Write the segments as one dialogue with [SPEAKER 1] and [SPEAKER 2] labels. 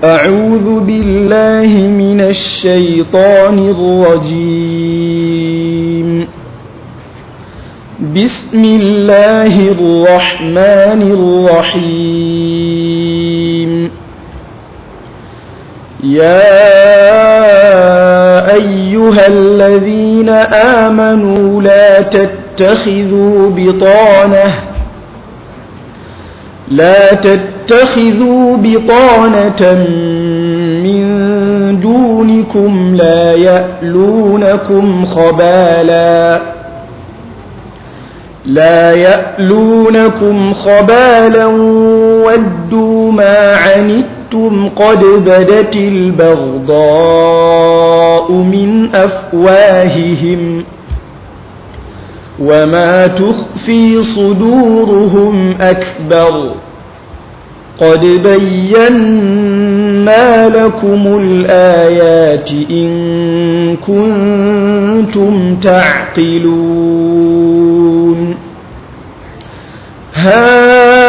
[SPEAKER 1] أعوذ بالله من الشيطان الرجيم. بسم الله الرحمن الرحيم. يا أيها الذين آمنوا لا تتخذوا بطانة من دونكم لا يألونكم خبالا ودوا ما عنتم قد بدت البغضاء من أفواههم وما تخفي صدورهم أكبر قد بينا لكم الآيات إن كنتم تعقلون. ها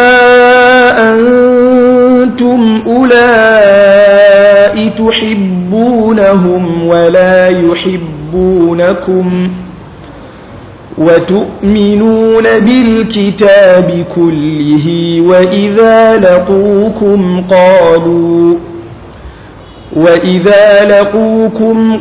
[SPEAKER 1] أنتم أولئك تحبونهم ولا يحبونكم وتؤمنون بالكتاب كله وإذا لقوكم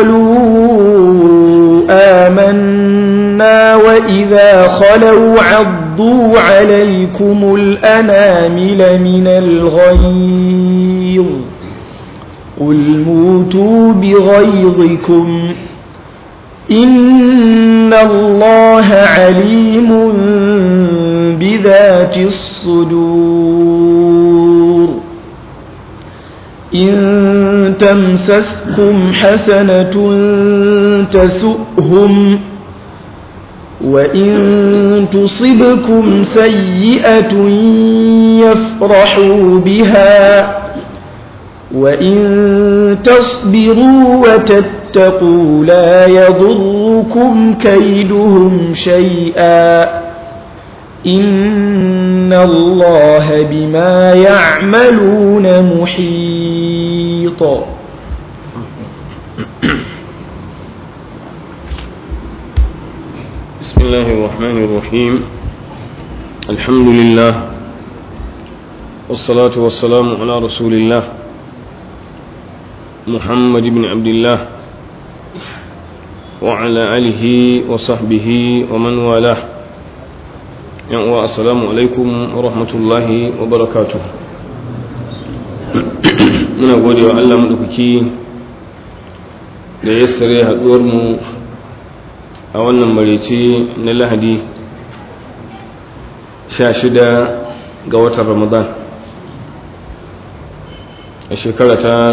[SPEAKER 1] قالوا آمنا وإذا خلوا عضوا عليكم الأنامل من الغيظ قل موتوا بغيظكم إن الله عليم بذات الصدور. إن تمسسكم حسنة تسؤهم وإن تصبكم سيئة يفرحوا بها وإن تصبروا وتتقوا لا يضركم كيدهم شيئا إن الله بما يعملون محيط.
[SPEAKER 2] بسم الله الرحمن الرحيم. الحمد لله والصلاة والسلام على رسول الله محمد بن عبد الله وعلى آله وصحبه ومن والاه. السلام عليكم ورحمة الله وبركاته. muna gode wa Allah madaukaki da ya sare haduwar mu a wannan marece na Lahadi 16 ga watan Ramadan a shekara ta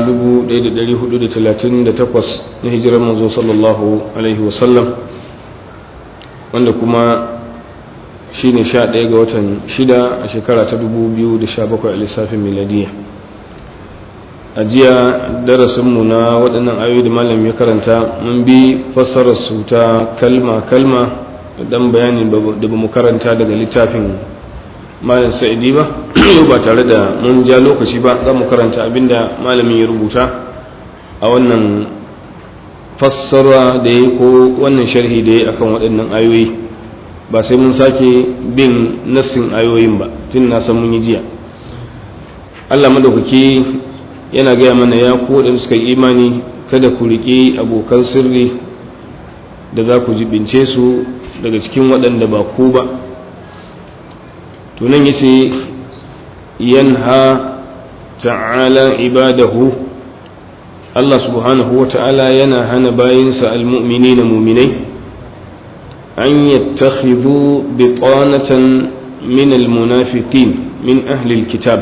[SPEAKER 2] 1438 na hijirar manzo sallallahu alaihi wasallam, wanda kuma shine 11 ga watan 6 a shekara ta 2017 a lissafin miladiya. A jiya darasinmu na waɗannan ayoyi da malam ya karanta mun bi fassararsu ta kalma-kalma dan bayani da ba mu karanta daga littafin malam sa'idi ba ba tare da mun ja lokaci ba. za mu karanta abinda malamin ya rubuta a wannan fassara da ya ko wannan sharhi da ya akan waɗannan ayoyi, ba sai mun sake bin nassin ayoyin ba tun na san mun yi jiya. Allah madaukaki yana gaya mana ya ku waɗanda suka yi imani kada ku riƙe abokan sirri da za ku jibince su daga cikin waɗanda ba ku ba. tunan yace yanha ta'ala ibadahu, Allah subhanahu wa ta'ala yana hana bayinsa almu'minina mu'minai an yattakhidhu bitanatan min almunafiqin min ahli alkitab,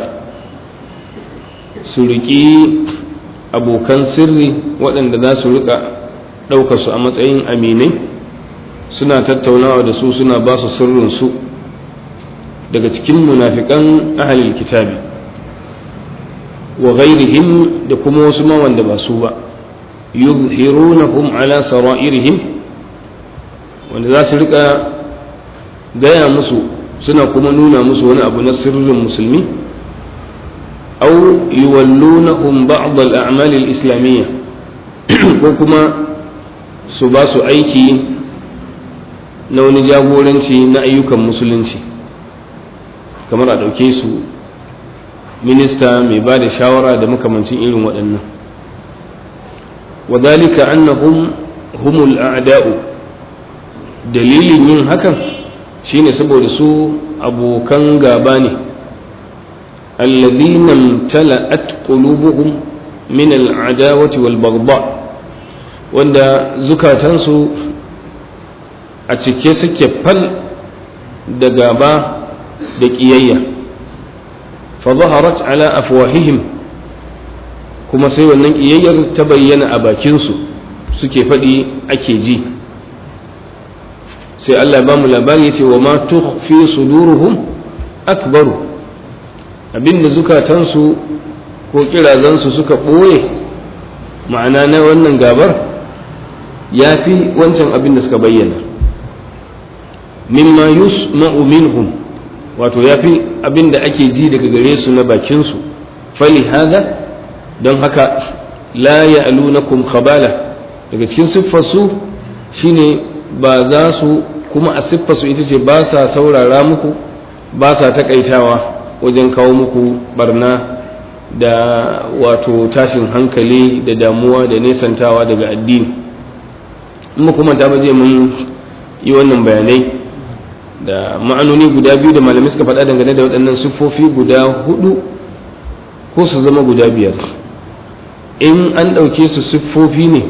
[SPEAKER 2] su riƙi abokan sirri waɗanda za su riƙa ɗaukar su a matsayin aminai, suna tattaunawa da su, suna ba su sirrinsu daga cikin munafikan ahlil kitabi wa ghairihim, da kuma wasu ma wanda ba su ba, yuzhirunahum ala sara'irihim, wanda za su rika gaya musu suna kuma nuna musu wani abu na sirrin musulmi, au yuwallunahum ba'd al-a'mal al-islamiyya ko kuma su ba su aiki na wani jagoranci na ayyukan musulunci, kamar a ɗauke su minista mai ba da shawara da makamancin irin waɗannan. wadhalika annahum humul a'da'u, dalilin yin hakan shine saboda su abokan gaba ne, alladhina imtala'at qulubuhum min al'adawati wal baghdha, wanda zukatansu a cike suke fal da gaba da ƙiyayya. fa zaharat ala afwahihim, kuma sai wannan ƙiyayyar ta bayyana a bakinsu, suke faɗi ake ji. sai Allah ba mu labari yace wa ma tukhfi suduruhum akbaru, abinda zukatansu ko kirazansu suka ɓoye ma'ana na wannan gabar ya fi wancan abin da suka bayyana. mimma yusma'u minhum, wato ya fi abin da ake ji daga gare su na bakinsu. fali hada, don haka la ya'lunakum khabala, daga cikin siffarsu shine ba za su, kuma a siffarsu ita ce ba sa saurara muku, ba sa takaitawa wajen kawo muku barna da wato tashin hankali da damuwa da nesantawa daga addini. in kuma ta baje mun yi wannan bayanai da ma'anoni guda biyu da malamai suka faɗa dangane da waɗannan siffofi guda hudu ko su zama guda biyar. in an ɗauke su siffofi ne,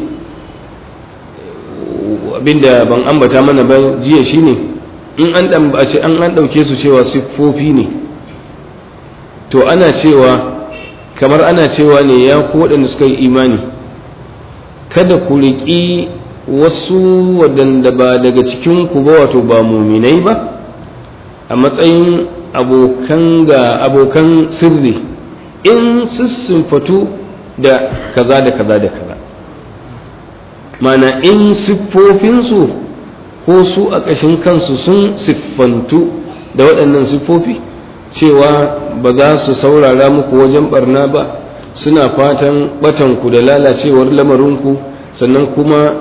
[SPEAKER 2] abinda ban ambata mana ba jiya shine in an ɗauke su cewa siffofi ne, to ana cewa kamar ana cewa ne ya ku waɗanda suka yi imani, kada ku riƙi wasu waɗanda ba daga cikinku ba, wato ba muminai ba, a matsayin abokan sirri in siffantu da kaza da kaza da kaza. mana in siffofinsu ko su a ƙashin kansu sun siffantu da waɗannan siffofi, cewa ba za su saurara muku wajen barna ba, suna fatan batanku da lalacewar lamarinku, sannan kuma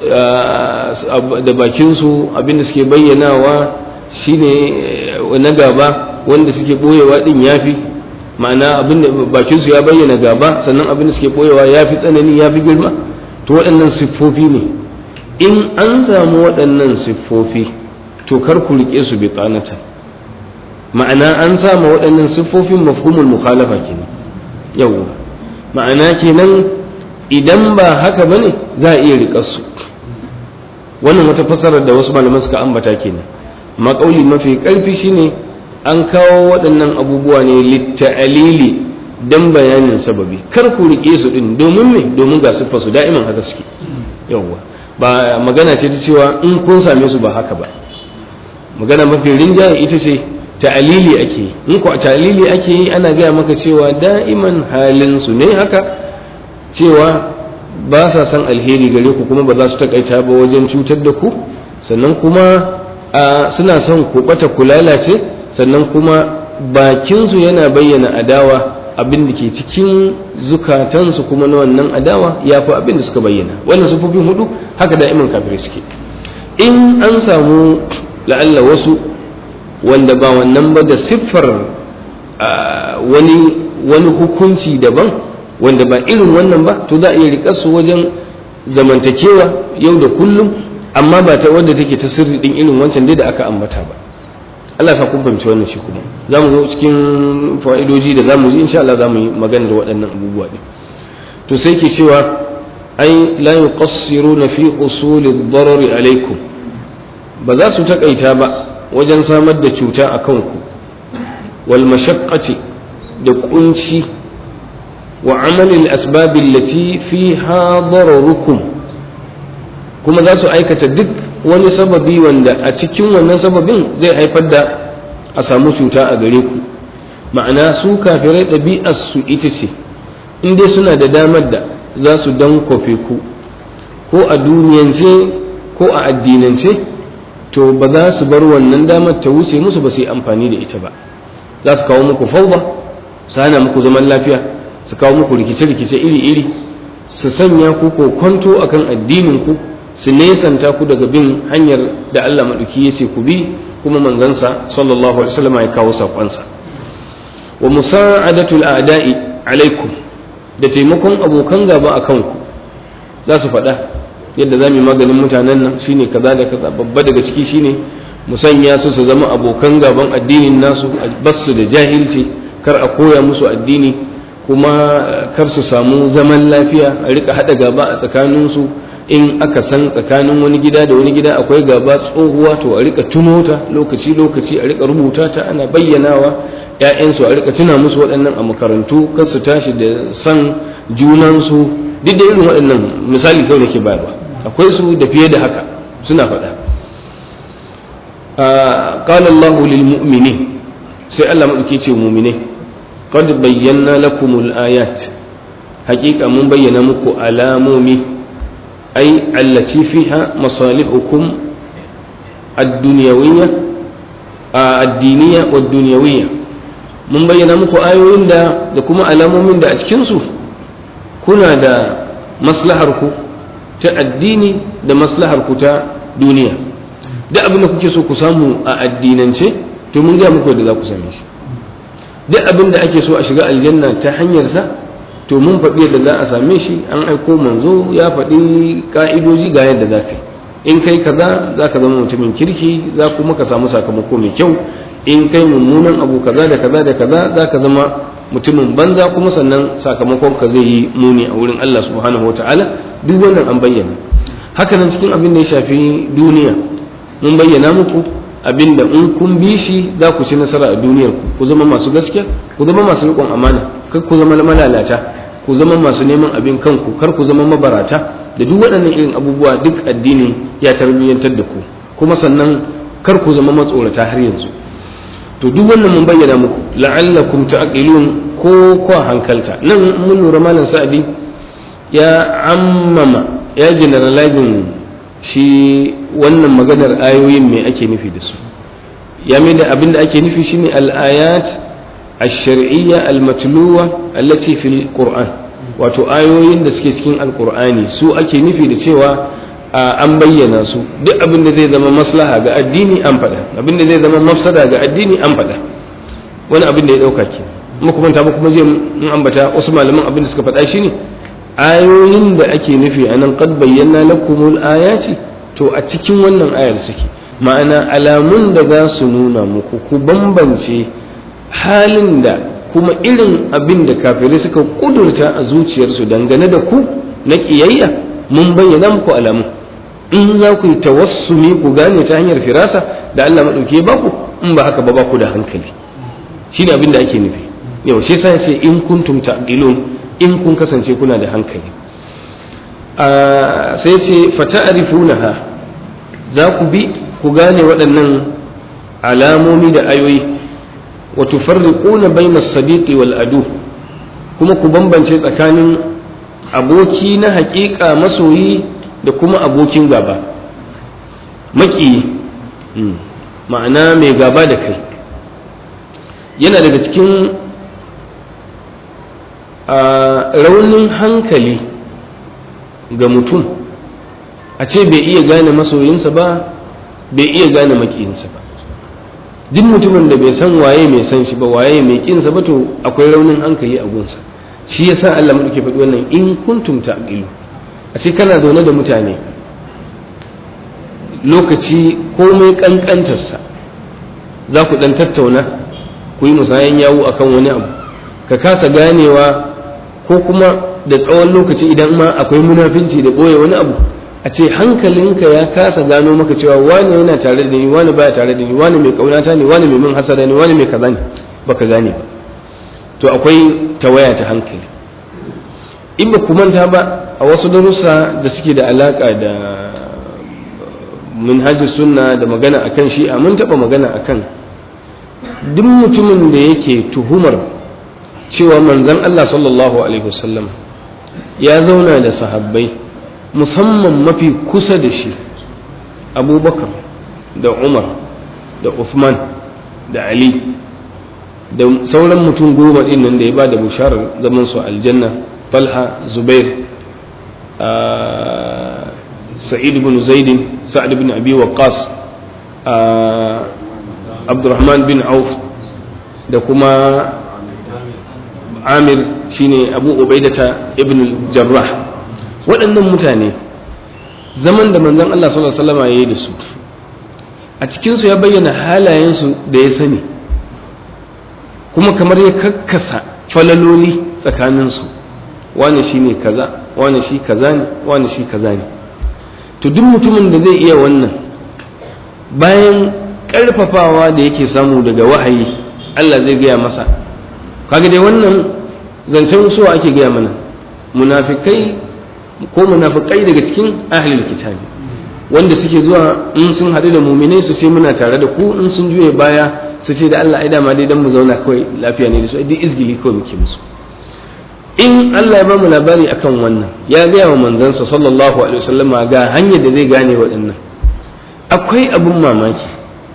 [SPEAKER 2] da bakinsu abinda suke bayyanawa shine na gaba, wanda suke boyewa din yafi, ma'ana abinda bakinsu ya bayyana gaba, sannan abinda suke boyewa yafi tsanani, yafi girma. to waɗannan siffofi ne. in an samu waɗannan siffofi to kar ku rike su bi tsanata, ma'ana an samu waɗannan siffofin mafhumul mukhalafa kenan. yau ma'ana kenan idan ba haka bane za a iya riƙar su. wannan wata fasarar da wasu malaman suka ambata kenan. maƙauli mafi ƙarfi shine an kawo waɗannan abubuwa ne litta'alili dan bayanin sababi, kar ku riƙe su din domin me, domin ga siffar su da'iman haka suke. yawwa ba magana ce ta cewa in kun same su ba haka ba. magana mafi rinjaye ita ce ta'alili ake yi. in ko ta'alili ake yi ana gaya maka cewa da'iman halin su ne haka, cewa ba sa san alheri gare ku, kuma ba za su takaita ba wajen cutar da ku, sannan kuma suna son ku bata ku lalace, sannan kuma bakinsu yana bayyana adawa, abin da ke cikin zukatansu kuma na wannan adawa ya fi abin da suka bayyana. wannan sufofin hudu haka da'iman kafirai suke. in an samu la'alla wasu wanda ba wannan ba da siffar wani hukunci daban wanda ba irin wannan ba, to za a iya riƙar su wajen zamantakewa yau da kullum, amma ba ta wadda take ta sirri din irin wancan dai da aka ambata ba. Allah sa kun fahimci wannan. shi kuma za mu zo cikin fa'idoji da za mu ji insha Allah, za mu yi maganar waɗannan abubuwa ɗin. to sai ke cewa ai la yuqassiruna fi usuli ad-darari alaikum, ba za su takaita ba wajen samar da cuta a kanku, wal mashaqqati da kunci, wa amali al-asbab allati fiha dararukum, kuma za su aikata duk wani sababi wanda a cikin wannan sababin zai haifar da a samu cuta a gare ku. ma'ana su kafirai ɗabi'ar su ita ce in dai suna da damar da za su dankofe ku ko a duniyance ko a addinance, to ba za su bar wannan damar ta wuce musu ba su yi amfani da ita ba. za su kawo muku fauda, su hana muku zaman lafiya, su kawo muku rikice-rikice iri-iri, su sanya ku kokonto akan addinin ku, su nesanta ku daga bin hanyar da Allah maɗauki ya ce ku bi kuma manzansa sallallahu alaihi wasallam ya kawo saƙonsa. Wa musa'adatul a'da'i alaikum, da taimakon abokan gaba a kanku. Za su faɗa yadda za mu yi maganin mutanen nan shine kaza da kaza. Babba daga ciki shine mu sanya su su zama abokan gaban addinin nasu, basu da jahilci, kar a koya musu addini, kuma kar su samu zaman lafiya, a rika haɗa gaba a tsakaninsu. In aka san tsakanin wani gida da wani gida akwai gaba tsohuwa, to a rika tuno ta lokaci-lokaci, a rika rubuta ta ana bayyanawa ‘ya'yansu, a rika tuna musu waɗannan a makarantu, kar su tashi da san junansu. Duk da irin waɗannan misali kawai nake bayarwa, akwai su da fiye da haka suna faɗa. Qala Allahu lil mu'minin, sai Allah maɗauki ce mu'minai, qad bayyana lakumul ayat, haƙiƙa mun bayyana muku alamomi, ai allati fiha masalihukum ad-dunyawiyya ad-diniyya wad-dunyawiyya. Mun bayyana muku ayoyin da kuma alamomin da a cikin su kuna da maslahar ku ta addini da maslahar ku ta duniya. Duk abin da kuke so ku samu a addinance, to mun ga muku da za ku same shi. Duk abin da ake so a shiga aljanna ta hanyar sa, to mun faɗi yadda za a same shi. An aiko manzo ya faɗi ka'idoji ga yadda za ka yi. In kai kaza za ka zama mutumin kirki, za kuma ka samu sakamako mai kyau. In kai mummunan abu kaza da kaza da kaza, za ka zama mutumin banza, kuma sannan sakamakon ka zai yi muni a wurin Allah subhanahu wata'ala. Duk wannan an bayyana. Haka nan cikin abin da ya shafi duniya, mun bayyana muku abin da in kun bi shi za ku ci nasara a duniyar ku zama masu gaskiya, ku zama masu riƙon amana, kar ku zama malalata, ku zama masu neman abin kanku, kar ku zama mabarata. Da duk waɗannan irin abubuwa duk addini ya tarbiyyantar da ku, kuma sannan kar ku zama matsorata har yanzu. To duk wannan mun bayyana muku la'allakum ta'qilun, ko hankalta. Nan mun lura malam Sa'di ya ammama, ya generalizing shi wannan maganar ayoyin me ake nufi da su. Ya mai da abinda ake nufi shine al-ayat ash-shar'iyya al-matluwa allati fil Qur'an, wato ayoyin da suke cikin al-Qur'ani su ake nufi da cewa an bayyana su. Duk abin da zai zama maslaha ga addini an faɗa, abin da zai zama mafsada ga addini an faɗa. Wani abin da ya ɗauka ke muku manta ba, kuma zai in ambata wasu malaman abin da suka faɗa shine ayoyin da ake nufi anan qad bayyana lakumul ayati, to a cikin wannan ayar suke. Ma'ana alamun da za su nuna muku ku bambance halin da kuma irin abin da kafirai suka kudurta a zuciyarsu dangane da ku na ƙiyayya, mun bayyana muku alamu. In za ku yi tawassumi ku gane ta hanyar firasa da Allah maɗauki ba ku, in ba haka ba ku da hankali. Shi ne abin da ake nufi. Yau shi sai sai in kuntum ta'qilun, in kun kasance kuna da hankali. Sai ce fata'rifunaha, za ku bi ku gane waɗannan alamomi da ayoyi. Wa tufarriquna bayna as-sadiqi wal adu, kuma ku bambance tsakanin aboki na haƙiƙa masoyi da kuma abokin gaba maki, ma'ana mai gaba da kai. Yana daga cikin raunin hankali ga mutum a ce bai iya gane masoyinsa ba, bai iya gane makiyinsa ba. Duk mutumin da bai san waye mai san shi ba, waye mai kinsa ba, to akwai raunin hankali a gunsa. Shi yasa Allah mu ke faɗi wannan in kuntum ta'qilu. A ce kana zaune da mutane lokaci komai kankantarsa, za ku dan tattauna, ku yi musayan yawo akan wani abu, ka kasa ganewa, ko kuma da tsawon lokaci idan ma akwai munafinci da ɓoye wani abu, a ce hankalinka ya kasa gano maka cewa wani yana tare da ni, wani baya tare da ni, wani mai kaunata ne, wani mai min hasada ne, wani mai kaza ne, baka gane ba. To akwai tawaya ta hankali. In ba ku manta ba, a wasu darussa da suke da alaka da minhajus sunna da magana akan shi'a, mun taɓa magana akan duk mutumin da yake tuhumar cewa manzon Allah sallallahu alaihi wasallam ya zauna da sahabbai, musamman mafi kusa da shi Abubakar da Umar da Uthman da Ali da sauran mutum 10 din nan da ya ba da bisharar zaman su aljanna, Talha, Zubair, Sa'id ibn Zaid, Sa'd ibn Abi Waqqas, Abdurrahman bin Auf da kuma Amir shine Abu Ubaidata ibn Jarrah. Waɗannan mutane zaman da manzon Allah sallallahu alaihi wasallam yayi da su, a cikin su ya bayyana halayensu da ya sani, kuma kamar ya kakkasa falaloli tsakaninsu, wani shine kaza, wani shi kaza ne, wani shi kaza ne. To duk mutumin da zai iya wannan bayan ƙarfafawa da yake samu daga wahayi, Allah zai gaya masa. Kaga dai wannan zancen suwa ake gaya mana, munafikai daga cikin ahlul kitabi, wanda suke zuwa in sun haɗu da muminai su ce muna tare da ku, in sun juye baya su ce da Allah ai dama dai dan mu zauna kawai lafiya ne da su, duk izgili kawai muke musu. In Allah ya ba mu labari akan wannan, ya gaya wa manzansa sallallahu alaihi wasallama ga hanyar da zai gane waɗannan. Akwai abun mamaki,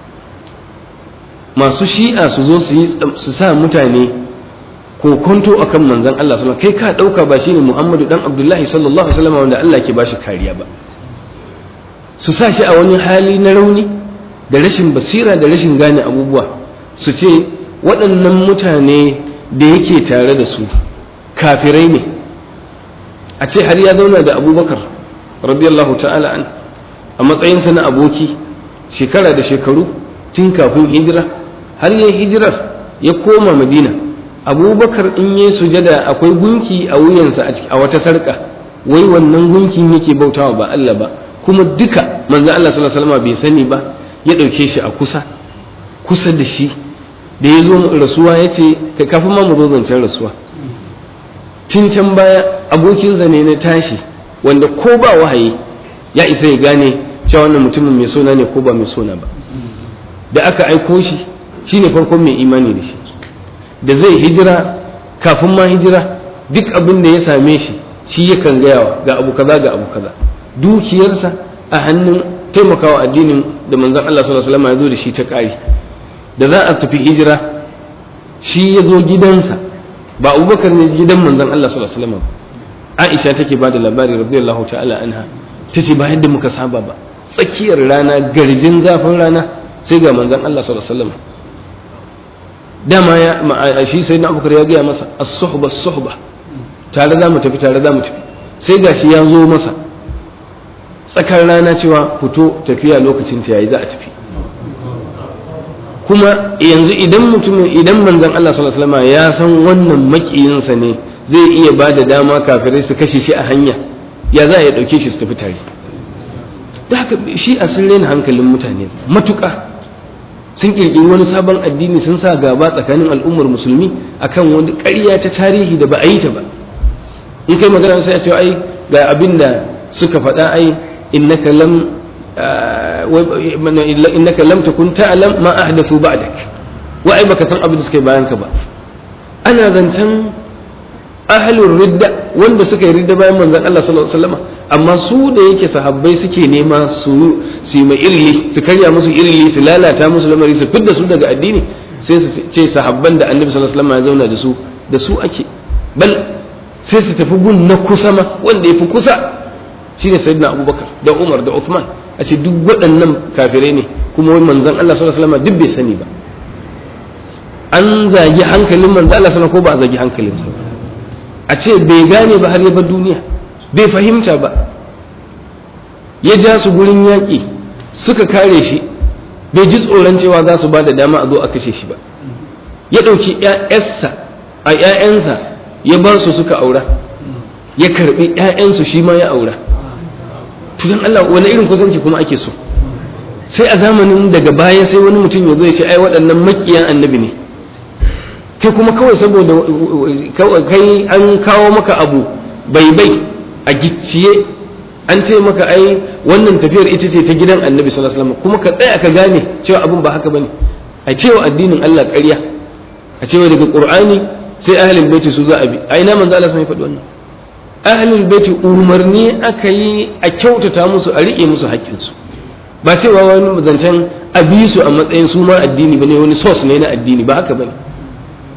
[SPEAKER 2] masu shi'a su zo su sa mutane kokonto akan manzon Allah sallallahu alaihi wasallam, kai ka dauka ba shine Muhammadu dan Abdullahi sallallahu alaihi wasallam wanda Allah ke bashi kariya ba, su sa shi a wani hali na rauni da rashin basira da rashin gane abubuwa, su ce waɗannan mutane da yake tare da su kafirai ne. A ce har ya zauna da Abubakar radiyallahu ta'ala an a matsayinsa na aboki shekara da shekaru tun kafin hijira, har yayin hijirar ya koma Madina. Abubakar in yi sujada akwai gunki a wuyansa a wata sarka, wai wannan gunkin yake bautawa ba Allah ba, kuma duka manzo Allah sallallahu alaihi wasallam bai sani ba, ya dauke shi a kusa da shi da ya zo rasuwa ya ce kafin ma mu zo zancen rasuwa, tun can baya abokinsa ne na tashi wanda ko ba wahayi ya isa ya gane cewa wannan mutumin mai sona ne ko ba mai sona ba. Da aka aiko shi shine farkon mai imani da shi, da zai hijira kafin ma hijira duk abin da ya same shi shi yakan gayawa ga abu kaza ga abu kaza, dukiyarsa a hannun taimakawa addinin da manzon Allah sallallahu alaihi wasallam ya zo da shi ta kari. Da za a tafi hijira shi ya zo gidansa, ba Abubakar ne gidan manzon Allah sallallahu alaihi wasallam. Aisha take ba da labari radiyallahu ta'ala anha, tace ba yadda muka saba ba, tsakiyar rana garjin zafin rana sai ga manzon Allah sallallahu alaihi wasallam. Dama ya shi sai na Abubakar ya gaya masa as-suhba as-suhba, tare za mu tafi sai gashi ya zo masa tsakar rana cewa fito tafiya lokacin ta yayi za a tafi. Kuma yanzu idan manzon Allah sallallahu alaihi wasallam ya san wannan makiyinsa ne zai iya ba da dama kafirai su kashe shi a hanya, ya za a dauke shi su tafi tare. Da haka shi a sun rena hankalin mutane matuƙa, sun kirkiri wani sabon addini, sun sa gaba tsakanin al'ummar musulmi akan wani ƙarya ta tarihi da ba a yi ta ba. In kai magana sai a ce ai ga abin da suka faɗa, ai innaka lam takun ta'lam ma ahdathu ba'dak, wa ai baka san abin da suka yi bayan ka ba. Ana zancen ahlur ridda wanda suka yi ridda bayan manzon Allah sallallahu alaihi wasallam, amma su da yake sahabbai suke nema su mai irli, su karya musu irli, su lalata musu lamari, su fidda su daga addini, sai su ce sahabban da annabi sallallahu alaihi wasallam ya zauna da su ake, bal sai su tafi gun na kusa ma, wanda yafi kusa shine sayyidina Abubakar da Umar da Uthman, a ce duk waɗannan kafirai ne, kuma wai manzon Allah sallallahu alaihi wasallam duk bai sani ba. An zagi hankalin manzon Allah sallallahu alaihi wasallam ko ba a zagi hankalinsa ba? A ce bai gane ba har ya bar duniya, bai fahimta ba, ya ja su gurin yaƙi suka kare shi, bai ji tsoron cewa za su ba da dama a zo a kashe shi ba. Ya ɗauki ‘ya'yansa ya bar su suka aura, ya karɓi ‘ya'yansu shi ma ya aura. Tudan Allah wani irin kusanci kuma ake so? Sai a zamanin daga baya sai wani mutum ya zo ya ce ai waɗannan maƙiyan annabi ne, kai kuma kawai saboda kai an kawo maka abu bai a gicciye, an ce maka ai wannan tafiyar ita ce ta gidan annabi sallallahu alaihi wasallam, kuma ka tsaya ka gane cewa abin ba haka bane. A cewa addinin Allah ƙarya, a cewa daga Qur'ani sai ahlul baiti su za a bi. A ina manzo Allah sai ya faɗi wannan? Ahlul baiti umarni aka yi a kyautata musu, a riƙe musu haƙƙinsu, ba cewa wani zancen a bi su a matsayin su ma addini bane, wani source ne na addini, ba haka bane.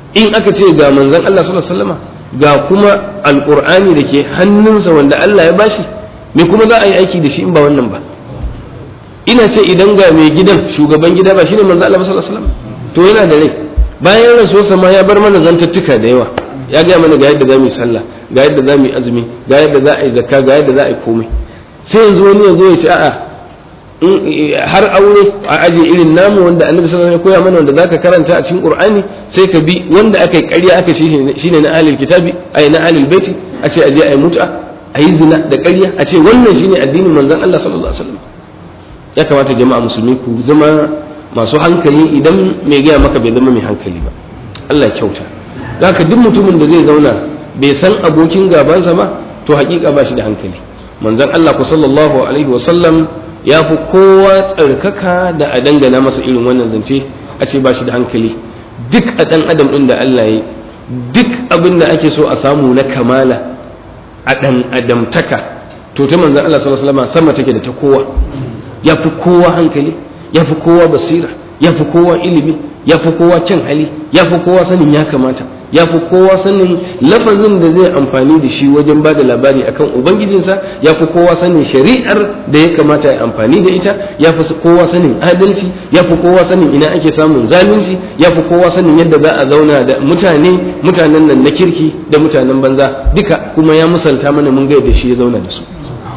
[SPEAKER 2] in aka ce ga manzon Allah sallallahu alaihi wasallama ga kuma alqur'ani da ke hannunsa wanda Allah ya bashi me kuma za a yi aiki da shi in ba wannan ba? Ina ce idan ga mai gidan shugaban gida ba shine manzon Allah sallallahu alaihi wasallam to yana da rai, bayan rasuwarsa ma ya bar mana zantattuka da yawa, ya gaya mana ga yadda za mu yi sallah, ga yadda za mu yi azumi, ga yadda za a yi zakka, ga yadda za a yi komai. Sai yanzu wani ya zo ya ce a'a har aure a aje irin namu wanda annabi sallallahu alaihi wasallam ya koya mana wanda zaka karanta a cikin qur'ani sai ka bi wanda aka yi ƙarya aka ce shine na ahlul kitabi ai na ahlul baiti a ce aje ai mut'a ayi zina da ƙarya a ce wannan shine addinin manzon Allah sallallahu alaihi wasallam. Ya kamata jama'a musulmi ku zama masu hankali idan mai gaya maka bai zama mai hankali ba. Allah ya kyauta. Haka duk mutumin da zai zauna bai san abokin gabansa ba to hakika ba shi da hankali. Manzon Allah ku sallallahu alaihi wasallam ya fi kowa tsarkaka da a dangana masa irin wannan zance a ce ba shi da hankali. Duk a ɗan adam ɗin da Allah ya yi, duk abin da ake so a samu na kamala a ɗan adamtaka to ta manzon Allah sallallahu alaihi wasallam sama take da ta kowa. Ya fi kowa hankali, ya fi kowa basira, ya fi kowa ilimi, ya fi kowa kyan hali, ya fi kowa sanin ya kamata, ya fi kowa sanin lafazin da zai amfani da shi wajen ba da labari akan ubangijinsa, ya fi kowa sanin shari'ar da ya kamata ya amfani da ita, ya fi kowa sanin adalci, ya fi kowa sanin ina ake samun zalunci, ya fi kowa sanin yadda za a zauna da mutanen nan na kirki da mutanen banza duka, kuma ya misalta mana mun ga yadda shi ya zauna da su.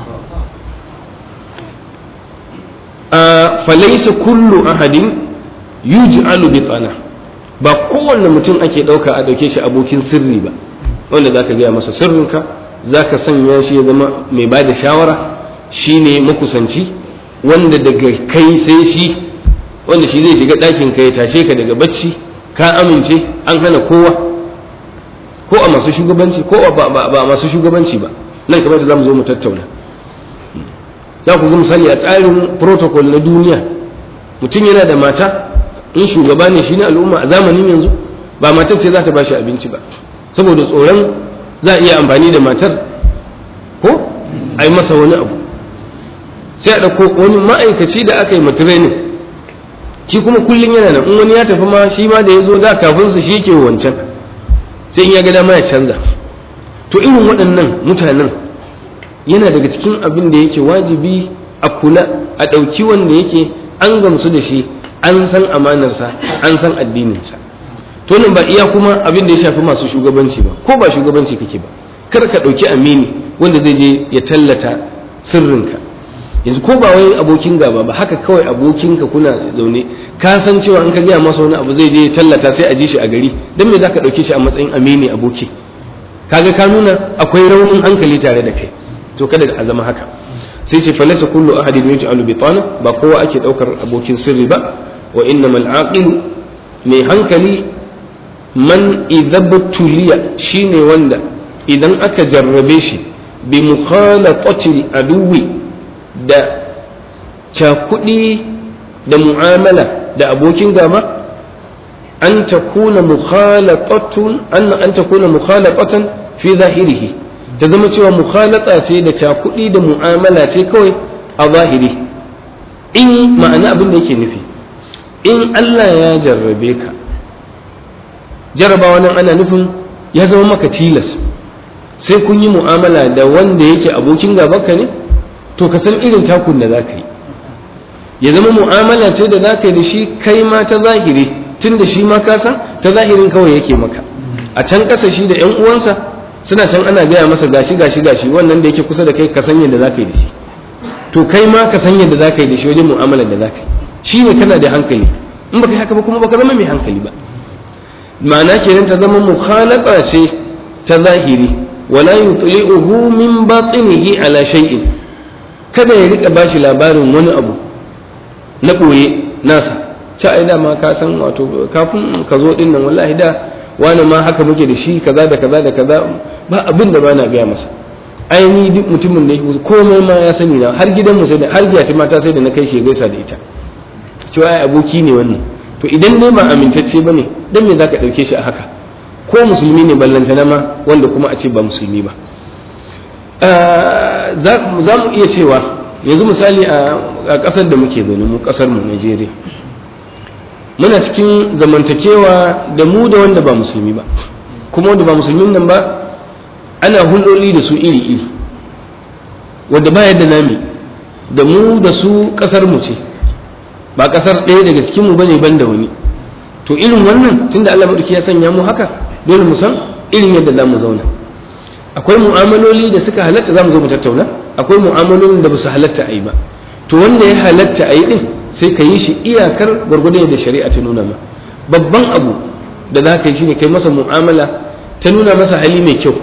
[SPEAKER 2] Falaisa kullu ahadin yuj'alu bitana, ba kowanne mutum ake ɗauka a ɗauke shi abokin sirri ba, wanda za ka gaya masa sirrinka, za ka sanya shi ya zama mai ba da shawara, shi ne makusanci wanda daga kai sai shi, wanda shi zai shiga ɗakin ka ya tashe ka daga bacci, ka amince an hana kowa, ko a masu shugabanci ko ba masu shugabanci ba. Nan kamar da za mu zo mu tattauna, za ku ga misali a tsarin protocol na duniya, mutum yana da mata, in shugaba ne shi na al'umma a zamanin yanzu ba matar ce za ta ba shi abinci ba, saboda tsoron za a iya amfani da matar ko a yi masa wani abu. Sai a ɗauko wani ma'aikaci da aka yi matraining, shi kuma kullum yana nan, in wani ya tafi ma shi ma da ya zo da kafinsa shi ke wancan, sai in ya ga dama ya canza. To irin waɗannan mutanen yana daga cikin abin da yake wajibi a kula, a ɗauki wanda yake an gamsu da shi, an san amanarsa, an san addininsa. To nan ba iya kuma abin da ya shafi masu shugabanci ba, ko ba shugabanci kake ba, kar ka ɗauki amini wanda zai je ya tallata sirrinka. Yanzu ko ba wai abokin gaba ba, haka kawai abokinka kuna zaune, ka san cewa in ka gaya masa wani abu zai je ya tallata sai a ji shi a gari, don me za ka ɗauke shi a matsayin amini aboki? Kaga ka nuna akwai raunin hankali tare da kai. To kada a zama haka. Sai ce falasa kullu ahadin yaj'alu bitana, ba kowa ake daukar abokin sirri ba. Wa innamal aqil, mai hankali, man idhabtuliya, shine wanda idan aka jarrabe shi bi mukhalatatil aduwi, da cakudi da mu'amala da abokin gaba, an takuna mukhalatatan fi zahirihi, ta zama cewa mukhalata ce da cakuɗi da mu'amala ce kawai a zahiri. In ma'ana abin da yake nufi, in Allah ya jarrabe ka, jarrabawa nan ana nufin ya zama maka tilas sai kun yi mu'amala da wanda yake abokin gabanka ne, to ka san irin takun da za ka yi, ya zama mu'amala ce da za ka yi da shi kai ma ta zahiri, tun da shi ma ka san ta zahirin kawai yake maka. A can ƙasa shi da 'yan uwansa suna can ana gaya masa gashi wannan da yake kusa da kai ka san yadda za ka yi da shi, to kai ma ka san yadda za ka yi da shi wajen mu'amalar da za ka yi. Shi ne kana da hankali, in baka yi haka ba kuma baka zama mai hankali ba. Ma'ana kenan ta zama mukhalata ce ta zahiri, wala yutli'uhu min batinihi ala shay'in, kada ya rika bashi labarin wani abu na koye nasa, ta ai dama ka san wato kafin ka zo din nan wallahi da wani ma haka muke da shi kaza da kaza da kaza, ba abin da ba na gaya masa. Aini duk mutumin da yake komai ma ya sani na, har gidan mu sai da har giyati mata sai da na kai shi gaisa da ita, cewa ai aboki ne wannan. To idan dai ba amintacce bane, dan me zaka dauke shi a haka? Ko musulmi ne ballantana ma wanda kuma a ce ba musulmi ba. Za mu iya cewa yanzu misali a kasar da muke zaune mu, kasar mu Najeriya, muna cikin zamantakewa da mu da wanda ba musulmi ba, kuma wanda ba musulmin nan ba ana hulɗoli da su iri-iri, wadda ba yadda nami da mu da su ƙasar mu ce, ba ƙasar ɗaya daga cikin mu bane ban da wani. To irin wannan tunda Allah madauki ya sanya mu haka, dole mu san irin yadda za mu zauna. Akwai mu'amaloli da suka halatta, za mu zo mu tattauna, akwai mu'amalolin da ba su halatta a yi ba. To wanda ya halatta a yi ɗin sai ka yi shi iyakar gwargwadon yadda shari'a ta nuna ma. Babban abu da za ka yi shi ne kai masa mu'amala ta nuna masa hali mai kyau.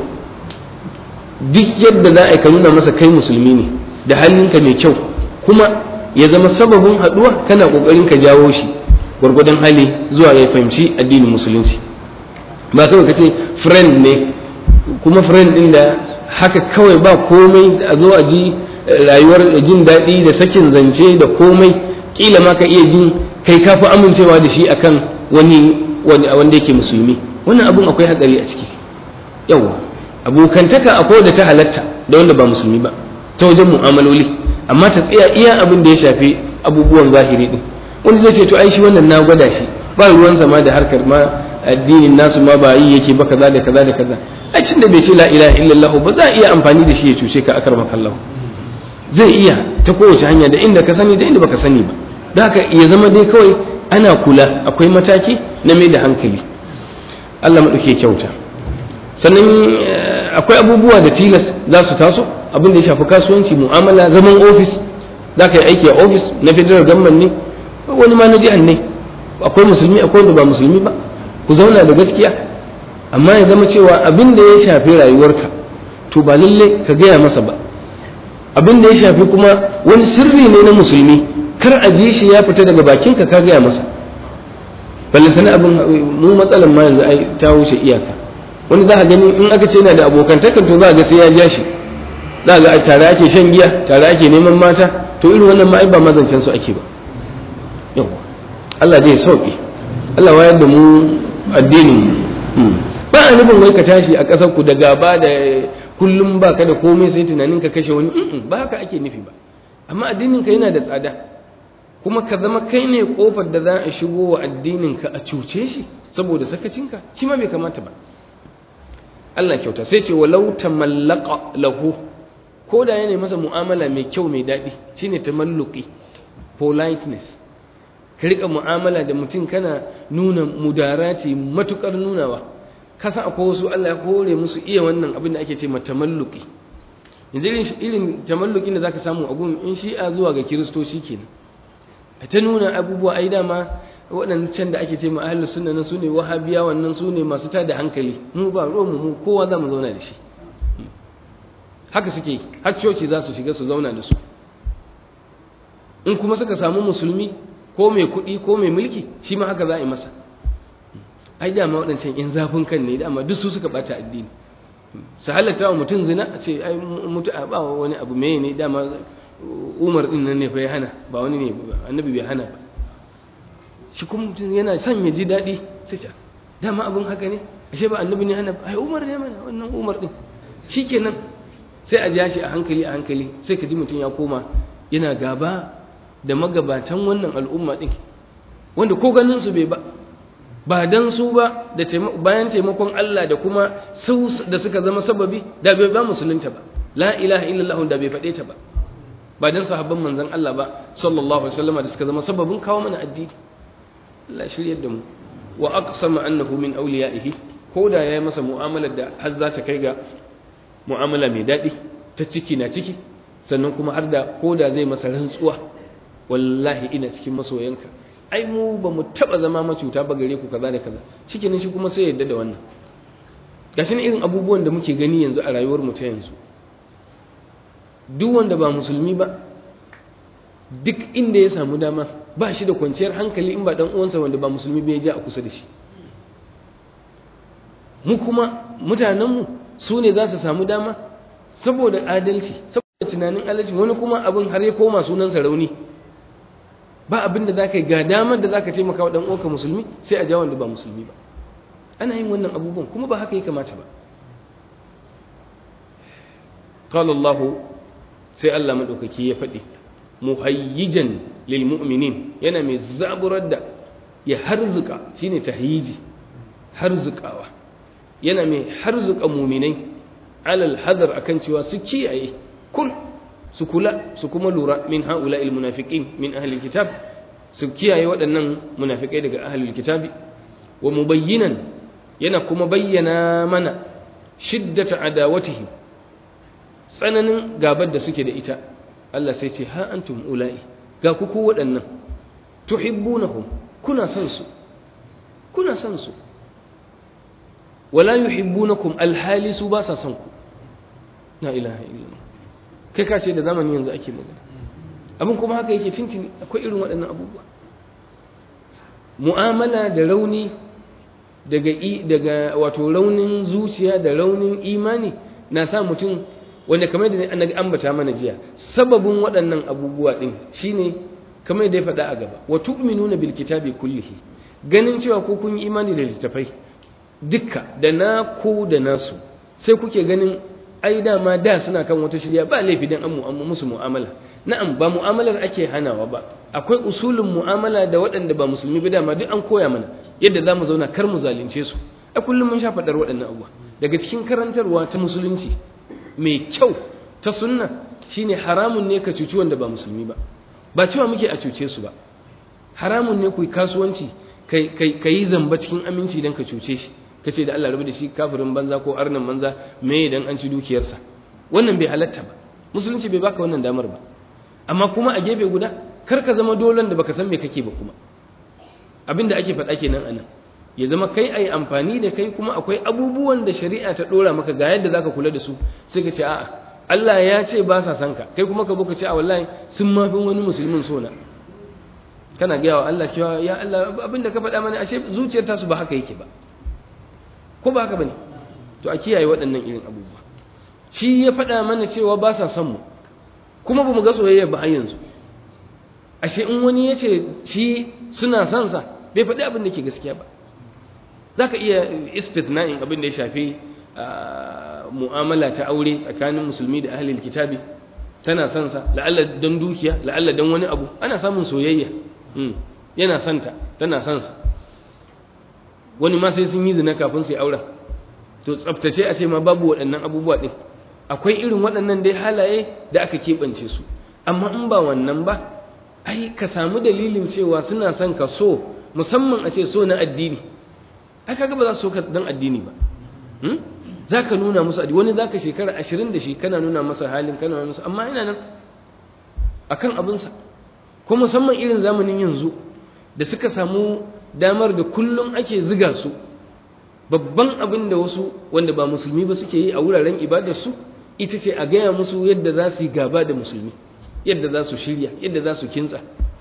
[SPEAKER 2] Duk yadda za a yi ka nuna masa kai musulmi ne da halinka mai kyau, kuma ya zama sababin haɗuwa kana ƙoƙarin ka jawo shi gwargwadon hali zuwa ya fahimci addinin musulunci. Ba kawai ka ce friend ne, kuma friend ɗin da haka kawai ba komai a zo a ji rayuwar da jin daɗi da sakin zance da komai, kila ma ka iya jin kai ka fi amincewa da shi akan wani wanda yake musulmi. Wannan abun akwai hatsari a ciki. Yawa abokantaka akwai da ta halatta da wanda ba musulmi ba ta wajen mu'amaloli, amma ta tsaya iya abin da ya shafi abubuwan zahiri din. Wani zai ce to ai shi wannan na gwada shi, ba ruwansa ma da harkar ma addinin nasu ma ba yi yake ba, kaza da kaza da kaza. Ai tunda bai ce la ilaha illallah ba, za a iya amfani da shi ya cuce ka akar makallahu. Zai iya ta kowace hanya, da inda ka sani da inda baka sani ba. Da haka ya zama dai kawai ana kula, akwai mataki na mai da hankali. Allah maɗauke kyauta. Sannan akwai abubuwa da tilas za su taso, abin da ya shafi kasuwanci, mu'amala, zaman ofis. Za ka yi aiki a ofis na federal government ne, wani ma na jihar ne, akwai musulmi akwai wanda ba musulmi ba. Ku zauna da gaskiya, amma ya zama cewa abin da ya shafi rayuwarka to ba lalle ka gaya masa ba. Abin da ya shafi kuma wani sirri ne na musulmi, kar a ji shi ya fita daga bakinka ka gaya masa. Ballantana abin mu matsalan ma yanzu ai ta wuce iyaka. Wani za a gani in aka ce yana da abokantakan to za a ga sai ya ja shi, za a ga tare ake shan giya, tare ake neman mata, to irin wannan ma ai ba mazancen su ake ba. Yau Allah zai sauki, Allah wayar da mu addinin ba a nufin wai ka tashi a ƙasar ku da gaba da kullum ba ka da komai sai tunanin ka kashe wani, ba haka ake nufi ba. Amma addinin ka yana da tsada, kuma ka zama kai ne kofar da za a shigo wa addinin ka a cuce shi saboda sakacinka, shi ma bai kamata ba. Allah kyauta. Sai ce walau tamallaka lahu, ko da yana masa mu'amala mai kyau mai daɗi, shine tamalluki, politeness. Ka riƙa mu'amala da mutum kana nuna mudarati matukar nunawa. Kasa akwai wasu Allah ya hore musu iya wannan abin da ake ce tamalluki. Yanzu irin tamallukin da zaka samu a gun in shi'a zuwa ga kiristoci kenan. A ta nuna abubuwa ai dama waɗancan da ake ce ma ahlus sunna nan sune wahabiya, wannan sune masu tada hankali. Mu ba ruwan mu kowa za mu zauna da shi. Haka suke yi, har coci za su shiga su zauna da su. In kuma suka samu musulmi ko mai kuɗi ko mai mulki, shi ma haka za a yi masa. Ai dama waɗancan in zafin kan ne, dama duk su suka ɓata addini. Su halatta wa mutum zina, a ce ai mutu a ba wani abu mai ne, dama Umar ɗin nan ne fa ya hana, ba wani ne, annabi bai hana ba. Shi kuma mutum yana son ya ji daɗi, sai ce dama abin haka ne, ashe ba annabi ne hana, ai Umar ne mana, wannan Umar ɗin. Shi kenan sai a ja shi a hankali, sai ka ji mutum ya koma yana gaba da magabatan wannan al'umma ɗin, wanda ko ganin su bai ba dan su ba, da bayan taimakon Allah da kuma su da suka zama sababi, da bai ba musulunta ba, la ilaha illallah da bai faɗe ta ba dan sahabban manzon Allah ba sallallahu alaihi wasallam da suka zama sababin kawo mana addini. Allah shiryar da mu. Wa aqsama annahu min awliyaihi, ko da yayi masa mu'amalar da har za ta kai ga mu'amala mai daɗi ta ciki na ciki, sannan kuma har da ko da zai masa rantsuwa, wallahi ina cikin masoyanka, ai mu ba mu taba zama macuta ba gare ku kaza da kaza, shikenan shi kuma sai yadda da wannan. Gashi ne irin abubuwan da muke gani yanzu a rayuwar mu ta yanzu. Duk wanda ba musulmi ba, duk inda ya samu dama ba shi da kwanciyar hankali in ba dan uwansa wanda ba musulmi bai ja a kusa da shi. Mu kuma mutanenmu su ne za su samu dama saboda adalci, saboda tunanin adalci, wani kuma abin har ya koma sunansa rauni. Ba abin da za ka yi ga damar da za ka taimaka wa ɗan'uwanka musulmi sai a jawon da ba musulmi ba. Ana yin wannan abubuwan kuma ba haka ya kamata ba. Qala Allahu, sai Allah maɗaukaki ya faɗi, muhayyijan lil mu'minin, yana mai zaburar da ya harzuka shine tahyiji harzukawa yana mai harzuka mu'minai alal hadar akan cewa su kiyaye su kula su kuma lura min haula'il munafiqin min ahli alkitab su kiyaye waɗannan munafikai daga ahli alkitabi wa mubayyinan yana kuma bayyana mana shiddata adawatihim tsananin gabar da suke da ita Allah sai ce ha antum ula'i ga ku waɗannan tuhibbunahum kuna san su wala yuhibbunakum alhali su ba sa san ku la ilaha illallah kai ka ce da zamani yanzu ake magana abin kuma haka yake tintini akwai irin waɗannan abubuwa mu'amala da rauni daga wato raunin zuciya da raunin imani na sa mutum wanda kamar da an ambata mana jiya sababin waɗannan abubuwa ɗin shine kamar da ya faɗa a gaba wa tu'minuna bil kitabi kullihi ganin cewa ko kun yi imani da littafai dukka da na ko da nasu sai kuke ganin ai dama da suna kan wata shirya ba laifi dan an musu mu'amala na'am ba mu'amalar ake hanawa ba akwai usulun mu'amala da waɗanda ba musulmi ba dama duk an koya mana yadda zamu zauna kar mu zalunce su a kullum mun sha faɗar waɗannan abubuwa daga cikin karantarwa ta musulunci mai kyau ta sunna shine haramun ne ka cuci wanda ba musulmi ba cewa muke a cuce su ba haramun ne ku kasuwanci kai zamba cikin aminci dan ka cuce shi kace da Allah rabu da shi kafirin banza ko arnan banza me idan an ci dukiyarsa wannan bai halatta ba musulunci bai baka wannan damar ba amma kuma a gefe guda kar ka zama dolan da baka san me kake ba kuma abinda ake faɗa kenan anan ya zama kai ai amfani da kai kuma akwai abubuwan da shari'a ta dora maka ga yadda zaka kula da su sai ka ce a'a Allah ya ce ba sa san ka kai kuma ka boka ce a wallahi sun mafi wani musulmin sona kana ga wa Allah cewa ya Allah abinda ka faɗa mana ashe zuciyar ta su ba haka yake ba ko ba haka bane to a kiyaye waɗannan irin abubuwa shi ya faɗa mana cewa ba sa son mu kuma ba mu ga soyayya ba har yanzu ashe in wani ya ce shi suna son sa bai faɗi abin da ke gaskiya ba za ka iya istitna'in abin da ya shafi mu'amala ta aure tsakanin musulmi da ahlul kitabi tana son sa la'alla don dukiya la'alla don wani abu ana samun soyayya yana son ta tana son sa wani ma sai sun yi zina kafin sai aura to tsaftace a ce ma babu waɗannan abubuwa ɗin akwai irin waɗannan dai halaye da aka keɓance su amma in ba wannan ba ai ka samu dalilin cewa suna son ka so musamman a ce so na addini ai kaga ba za su so ka dan addini ba za ka nuna musu addini wani za ka shekara 20 da shi kana nuna masa halin kana nuna masa amma ina nan akan abinsa ko musamman irin zamanin yanzu da suka samu damar da kullum ake ziga su babban abin da wasu wanda ba musulmi ba suke yi a wuraren ibadarsu ita ce a gaya musu yadda za su yi gaba da musulmi yadda za su shirya yadda za su kintsa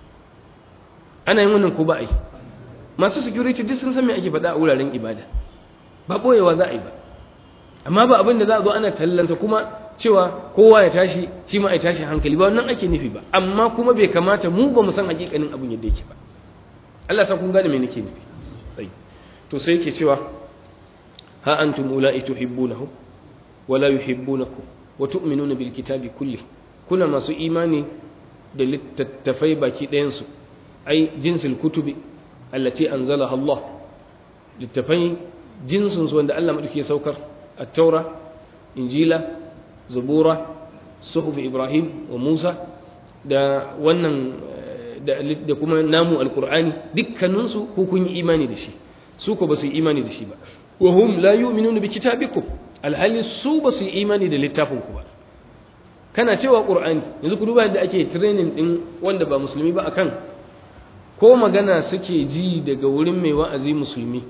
[SPEAKER 2] ana yin wannan ko ba a yi masu security duk sun san me ake faɗa a wuraren ibada ba ɓoyewa za a yi ba amma ba abin da za a zo ana tallansa kuma cewa kowa ya tashi shi ma ya tashi hankali ba wannan ake nufi ba amma kuma bai kamata mu ba mu san hakikanin abin yadda yake ba Allah sa kun gane me nake nufi sai to sai yake cewa ha antum ula'i tuhibbunahum wa la yuhibbunakum wa tu'minuna bil kitabi kulli kuna masu imani da littattafai baki ɗayan su ai jinsul kutubi allati anzalaha Allah littafai jinsun su wanda Allah madauki ya saukar at-taura injila zabura suhuf ibrahim wa musa da wannan da kuma namu alqur'ani dukkaninsu ku kun yi imani da shi su ko ba su yi imani da shi ba wa hum la yu'minuna bi kitabikum alhali su ba su yi imani da littafin ku ba kana cewa qur'ani yanzu ku duba yadda ake training din wanda ba musulmi ba akan ko magana suke ji daga wurin mai wa'azi musulmi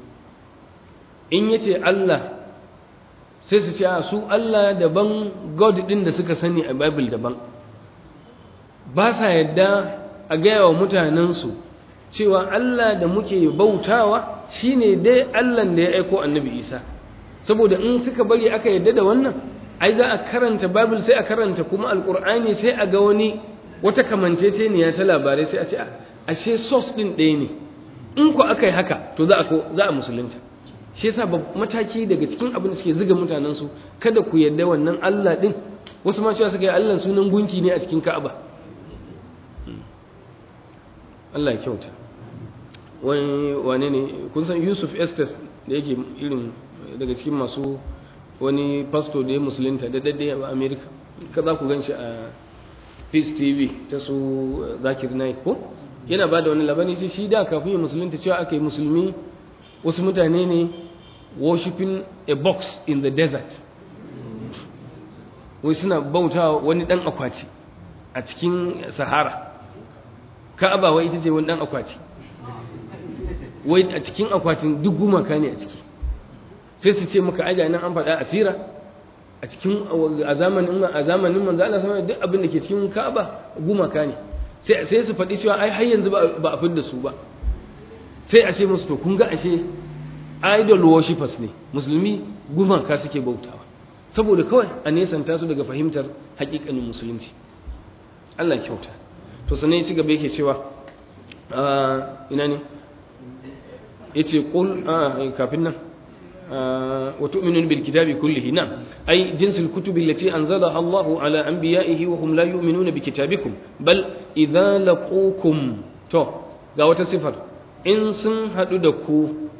[SPEAKER 2] in yace Allah sai su ce a su Allah daban God din da suka sani a Bible daban ba sa yadda a gaya wa mutanensu cewa Allah da muke bautawa shine dai Allah da ya aiko annabi Isa saboda in suka bari aka yadda da wannan ai za a karanta Bible sai a karanta kuma alkur'ani sai a ga wani wata kamanceceniya ta labarai sai a ce ashe source din ɗaya ne in ku aka yi haka to za a musulunta shi yasa mataki daga cikin abin da suke ziga mutanensu kada ku yadda wannan Allah din wasu ma cewa suka yi Allah sunan gunki ne a cikin Ka'aba Allah ya kyauta wane ne kun san Yusuf Estes da yake irin daga cikin masu wani pastor da ya musulunta da daddai a America ka za ku gan shi a Peace TV ta su Zakir Naik ko yana ba da wani labari ce shi da kafin ya musulunta cewa aka yi musulmi wasu mutane ne worshiping a box in the desert, wai suna bauta wani dan akwati a cikin Sahara. Ka'aba wai ita ce wani dan akwati, wai a cikin akwatin duk gumaka ne a ciki. Sai su ce maka aja nan an faɗa asira a cikin a zamanin manzo Allah sama duk abin da ke cikin Ka'aba gumaka ne. Sai su faɗi cewa ai har yanzu ba a fidda su ba. Sai a ce musu to kun ga ashe idol worshippers ne, musulmi gumaka suke bautawa, saboda kawai a nesanta su daga fahimtar haƙiƙanin musulunci. Allah kyauta. To sannan shi gaba yake cewa ina ne yace qul kafin nan wa tu'minun bil kitabi kullihi na ay jinsul kutubi allati anzalaha Allahu ala anbiya'ihi wa hum la yu'minuna bi kitabikum bal idza laqukum. To ga wata sifar, in sun hadu da ku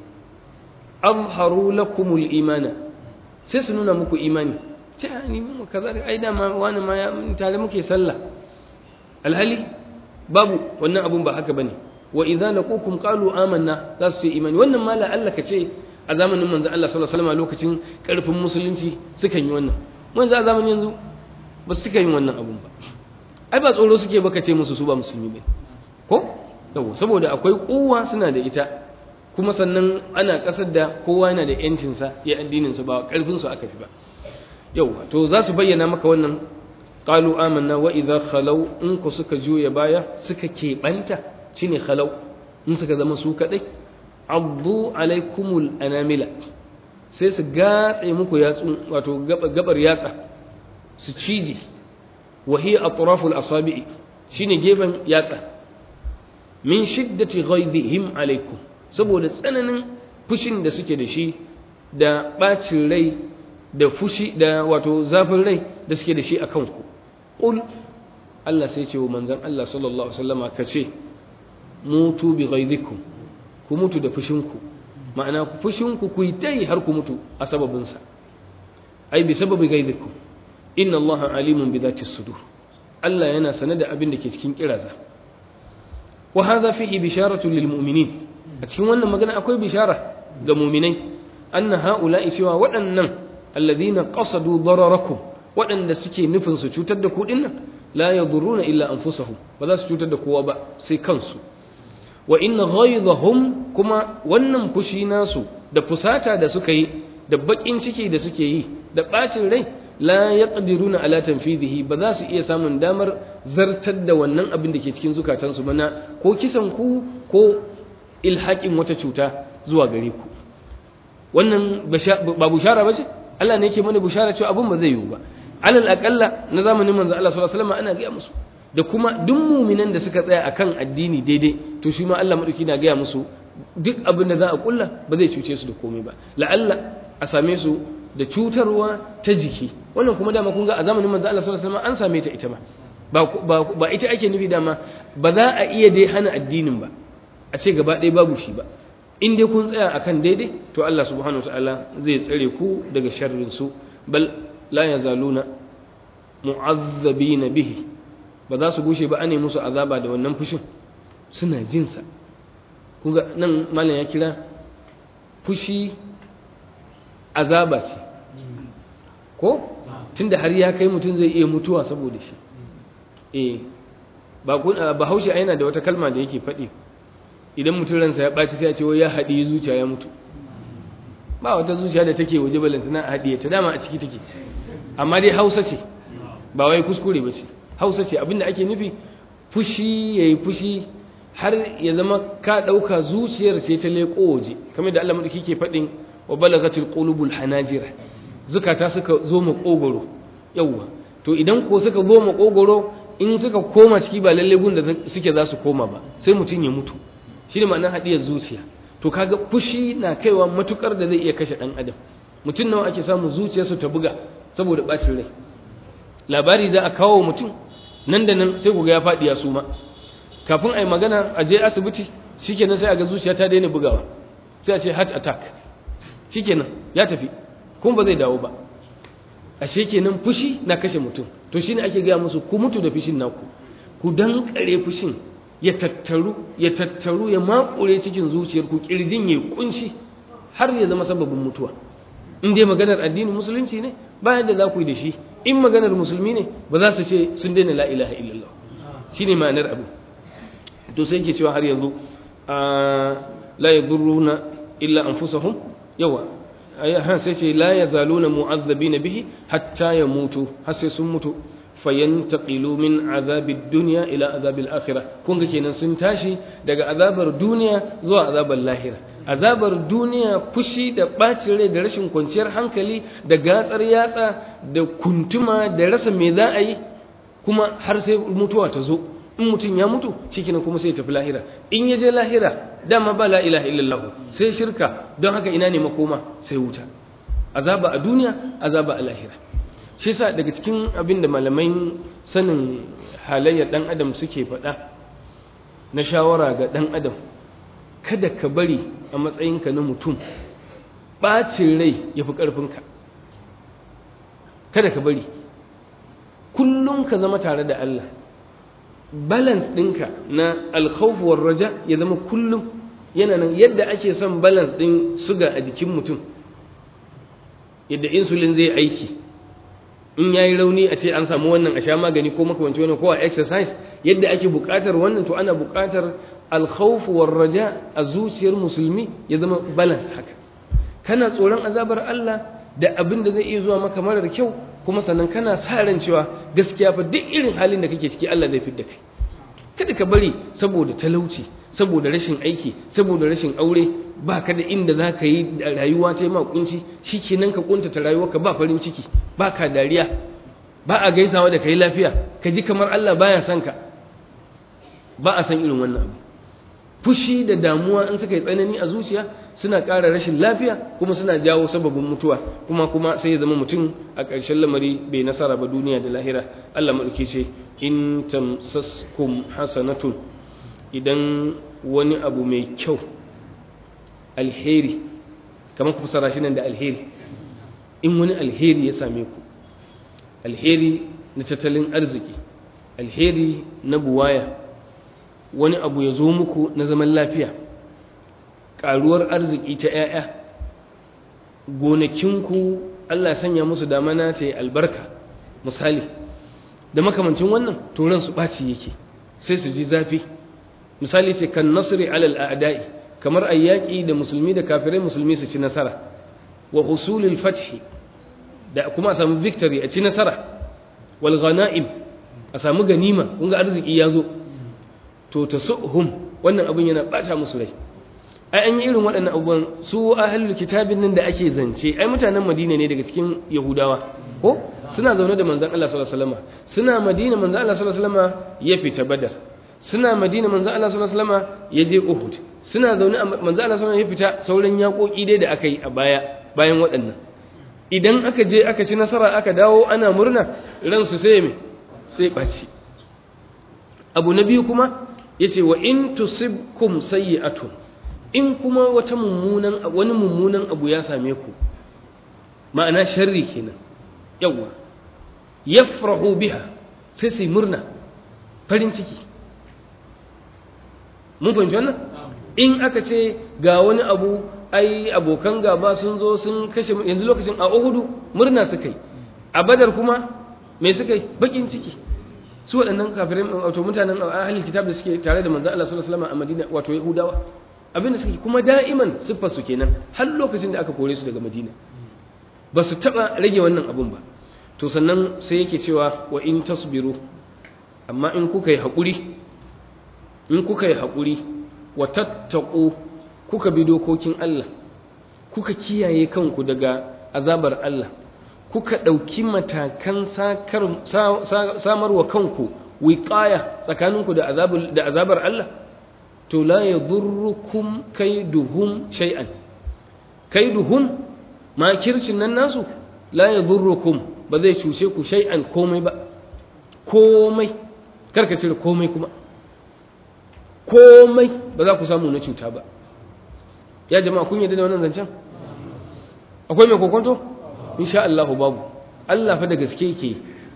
[SPEAKER 2] azharu lakumul imana, sai su nuna muku imani. Ce ni mu kaza ai da ma wani ma tare muke sallah, alhali babu wannan abun ba haka bane. Wa idza laqukum qalu amanna, za su ce imani. Wannan ma la'alla ka ce a zamanin manzo Allah sallallahu alaihi wasallam lokacin karfin musulunci sukan yi wannan. Manzo a zamanin yanzu ba su suka yi wannan abun ba. Ai ba tsoro suke ba ka ce musu su ba musulmi bane, ko yawa, saboda akwai kuwa suna da ita, kuma sannan ana kasar da kowa yana da yancinsa ya addininsa, ba karfinsu aka fi ba. Yau to za su bayyana maka wannan qalu amanna wa idza khalaw, in ku suka juya baya suka keɓanta shine khalaw, in suka zama su kadai addu alaikumul anamila, sai su gatse muku yatsu, wato gabar yatsa su cije, wa hiya atraful asabi'i, shine gefen yatsa, min shiddati ghaidihim alaikum, saboda tsananin fushin da suke da shi da bacin rai da fushi da wato zafin rai da suke da shi a kanku. Qul, Allah sai ce wa manzon Allah sallallahu alaihi wasallama kace mutu bi ghaidikum, ku mutu da fushinku, ma'ana fushinku ku yi tai har ku mutu a sababin sa, ai bi sababi ghaidikum. Inna Allah alimun bi dhati sudur, Allah yana sanar da abin da ke cikin kiraza. Wa hadha fihi bisharatun lil mu'minin, a cikin wannan magana akwai bishara ga mu'minai, anna ha'ula'i cewa waɗannan alladhina qasadu dararakum, waɗanda suke nufin su cutar da ku dinnan, la yadurruna illa anfusahum, ba za su cutar da kowa ba sai kansu. Wa inna ghaydahum, kuma wannan fushi nasu da fusata da suka yi da bakin ciki da suke yi da bacin rai, la yaqdiruna ala tanfidhihi, ba za su iya samun damar zartar da wannan abin da ke cikin zukatansu bana, ko kisan ku ko ilhaƙin wata cuta zuwa gare ku. Wannan ba bushara ba ce? Allah ne yake mana bushara cewa abin ba zai yiwu ba. Alal aƙalla na zamanin manzo Allah sallallahu alaihi wasallam ana gaya musu, da kuma duk mu'minan da suka tsaya akan addini daidai, to shi ma Allah madauki na gaya musu duk abin da za a kulla ba zai cuce su da komai ba. La'alla a same su da cutarwa ta jiki, wannan kuma dama kun ga a zamanin manzo Allah sallallahu alaihi wasallam an same ta ita ma, ba ita ake nufi dama, ba za a iya dai hana addinin ba a ce gaba ɗaya babu shi ba. In dai kun tsaya akan daidai, to Allah subhanahu wataala zai tsare ku daga sharrin su. Bal la yazaluna mu'azzabina bihi, ba za su gushe ba ane musu azaba da wannan fushin, suna jin sa. Kun ga nan malam ya kira fushi azaba ce, ko tunda har ya kai mutum zai iya mutuwa saboda shi. Ba haushe yana da wata kalma da yake faɗi, idan mutum ransa ya ɓaci sai ya ce wai ya haɗi zuciya ya mutu. Ba wata zuciya da take waje balantana a haɗiye ta, dama a ciki take. Amma dai Hausa ce, ba wai kuskure ba ce, Hausa ce. Abinda ake nufi fushi yayi fushi har ya zama ka ɗauka zuciyar sai ta leƙo waje, kamar da Allah madauki ke faɗin wa balagatil qulubul hanajira, zukata suka zo maƙogoro. Yawwa, to idan ko suka zo maƙogoro, in suka koma ciki ba lalle gun da suke za su koma ba, sai mutum ya mutu. Shi ne ma'anar haɗiyar zuciya. To kaga fushi na kaiwa matukar da zai iya kashe ɗan adam. Mutum nawa ake samu zuciyarsu ta buga saboda ɓacin rai. Labari za a kawo mutum, nan da nan sai ku ga ya faɗi ya suma. Kafin a yi magana a je asibiti, shikenan sai a ga zuciya ta daina bugawa, sai a ce heart attack, shikenan ya tafi kuma ba zai dawo ba. ashe kenan fushi na kashe mutum. To shine ake gaya musu ku mutu da fushin naku, ku dankare fushin ya tattaru ya makure cikin zuciyarku, kirjin ya kunshi har ya zama sababin mutuwa. In dai maganar addinin musulunci ne bayan da za ku yi da shi, in maganar musulmi ne ba za su ce sun daina la ilaha illallah. Shine ma'anar abu. To sai yake cewa har yanzu la yadurruna illa anfusahum, yawa sai ce la yazaluna mu'azzabina bihi hatta yamutu, har sai sun mutu, fayantaqilu min azabid dunya ila azabil akhirah. kun ga kenan sun tashi daga azabar duniya zuwa azabar lahira. Azabar duniya fushi da bacin rai da rashin kwanciyar hankali da gatsar yatsa da kuntuma da rasa me za a yi, kuma har sai mutuwa ta zo. In mutum ya mutu shikenan kuma sai ya tafi lahira. In ya je lahira dama ba la ilaha illallah sai shirka, don haka ina ne makoma sai wuta. Azaba a duniya, azaba a lahira. Shi yasa daga cikin abin da malamai sanin halayyar dan adam suke faɗa na shawara ga dan adam, kada ka bari a matsayinka na mutum ɓacin rai ya fi ƙarfinka. Kada ka bari, kullum ka zama tare da Allah. Balance ɗinka na alkhawf war raja ya zama kullum yana nan. Yadda ake son balance ɗin suga a jikin mutum, yadda insulin zai aiki, in yayi rauni a ce an samu wannan a sha magani ko makamanci wannan ko a exercise, yadda ake buƙatar wannan to ana buƙatar alkhawf war raja a zuciyar musulmi ya zama balance haka. Kana tsoron azabar Allah da abin da zai iya zuwa maka marar kyau, kuma sannan kana sa ran cewa gaskiya fa duk irin halin da kake ciki Allah zai fidda kai. Kada ka bari saboda talauci, saboda rashin aiki, saboda rashin aure, ba ka da inda za ka yi da rayuwa ta yi makunci, shi kenan ka kuntata rayuwarka, ba farin ciki, ba ka dariya, ba a gaisawa da ka yi lafiya, ka ji kamar Allah baya son ka. Ba a san irin wannan abu. Fushi da damuwa in suka yi tsanani a zuciya suna ƙara rashin lafiya, kuma suna jawo sababin mutuwa, kuma sai ya zama mutum a ƙarshen lamari bai nasara ba duniya da lahira. Allah maɗauki ce in tamsaskum hasanatun, idan wani abu mai kyau, alheri, kamar ku fasara shi nan da alheri, in wani alheri ya same ku, alheri na tattalin arziki, alheri na buwaya, wani abu ya zo muku na zaman lafiya, ƙaruwar arziki ta 'ya'ya, gonakinku Allah sanya musu damana ta yi albarka misali, da makamancin wannan turan su ɓaci yake, sai su ji zafi. Misali sai kan nasri alal a'da'i, kamar ayyaki da musulmi da kafirai, musulmi su ci nasara, wa husulil fathi, da kuma a samu victory, a ci nasara, wal ghanaim, a samu ganima, kun ga arziki ya zo, to tasuhum, wannan abin yana bata musu rai. Ai an yi irin waɗannan abubuwan su ahlul kitabin nan da ake zance, ai mutanen Madina ne daga cikin Yahudawa, ko suna zaune da manzon Allah sallallahu alaihi wasallam, suna Madina manzon Allah sallallahu alaihi wasallam ya fita Badar, suna Madina manzon Allah sallallahu alaihi wasallam ya je Uhud, suna zaune manzon Allah sallallahu alaihi wasallam ya fita sauran yaƙoƙi dai da aka yi a bayan waɗannan. Idan aka je aka ci nasara aka dawo ana murna, ransu sai me sai ɓaci. Abu na biyu kuma yace wa in tusibkum sayyi'atun, in kuma wani mummunan abu ya same ku, ma'ana sharri kenan, yawa yafrahu biha, sai sai murna, farin ciki. Mun fahimci wannan? In aka ce ga wani abu, ai abokan gaba sun zo sun kashe, yanzu lokacin a Uhudu murna suka yi, a Badar kuma me suka yi? Bakin ciki. Su waɗannan kafirai, wato mutanen ahlul kitab da suke tare da manzon Allah sallallahu alaihi wasallam a Madina, wato Yahudawa, abinda suke kuma da'iman siffar su kenan har lokacin da aka kore su daga Madina, ba su taba rage wannan abun ba. To sannan sai yake cewa wa in tasbiru, amma in kuka yi haƙuri, wa tattaqu, kuka bi dokokin Allah, kuka kiyaye kanku daga azabar Allah, kuka ɗauki matakan samarwa kanku wiƙaya tsakaninku da azabar Allah, to la yadurrukum kaiduhum shay'an. Kaiduhum, makircin nan nasu, la yadurrukum, ba zai cuce ku shay'an komai ba, komai, karka cire komai kuma. komai ba za ku samu na cuta ba. Ya jama'a kun yarda da wannan zancen? Akwai mai kokonto? Insha Allah babu. Allah fa da gaske yake.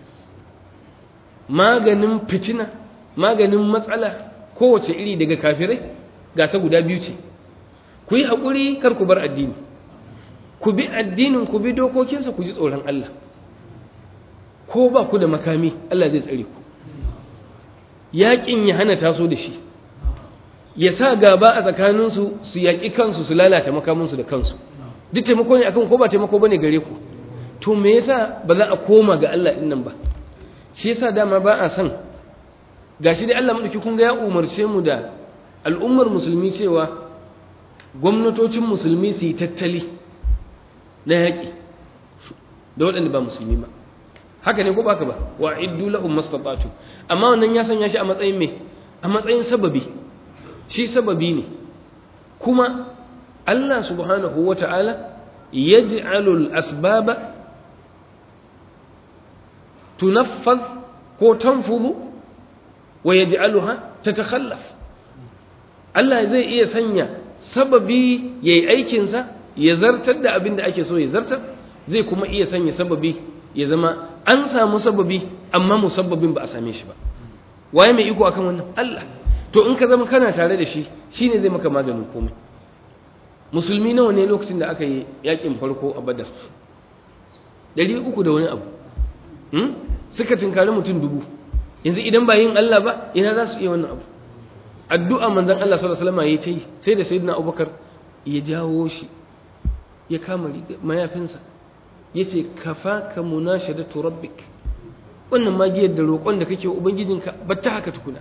[SPEAKER 2] Maganin fitina, maganin matsala kowace iri daga kafirai ga ta guda biyu ce. Ku yi haƙuri kar ku bar addini. Ku bi addinin, ku bi dokokinsa, ku ji tsoron Allah. Ko ba ku da makami, Allah zai tsare ku. Yaƙin ya hana taso da shi. Ya sa gaba a tsakaninsu su yaƙi kansu su lalata makaminsu da kansu. Duk taimako ne akan ko ba taimako bane gare ku. To me yasa ba za a koma ga Allah din nan ba? Shi yasa dama ba a san gashi dai Allah madauki kun ga ya umarce mu da al'ummar musulmi cewa gwamnatocin musulmi su yi tattali na yaƙi da waɗanda ba musulmi ba. Haka ne ko ba ka ba? Wa iddu lahum mastata'tu. Amma wannan ya sanya shi a matsayin me? A matsayin sababi. Shi sababi ne. Kuma Allah subhanahu wata'ala yaj'alul asbaba tunaffadh ko tanfudhu wa yaj'aluha tatakhallaf. Allah zai iya sanya sababi yayi aikin sa ya zartar da abin da ake so ya zartar, zai kuma iya sanya sababi ya zama an samu sababi amma musabbabin ba a same shi ba. Waye mai iko akan wannan? Allah. To in ka zama kana tare da shi shine zai maka maganin komai. Musulmi nawa ne lokacin da aka yi yakin farko a Badar? 300 da wani abu. Suka tinkari mutum 1000. Yanzu idan ba yin Allah ba, ina za su iya wannan abu? Addu'a manzon Allah sallallahu alaihi wasallam yayi ta yi, sai da sayyidina Abubakar ya jawo shi, ya kama mayafinsa, yace kafaka munashadatu rabbik. Wannan magiyar da roƙon da kake wa ubangijinka ba ta haka tukuna.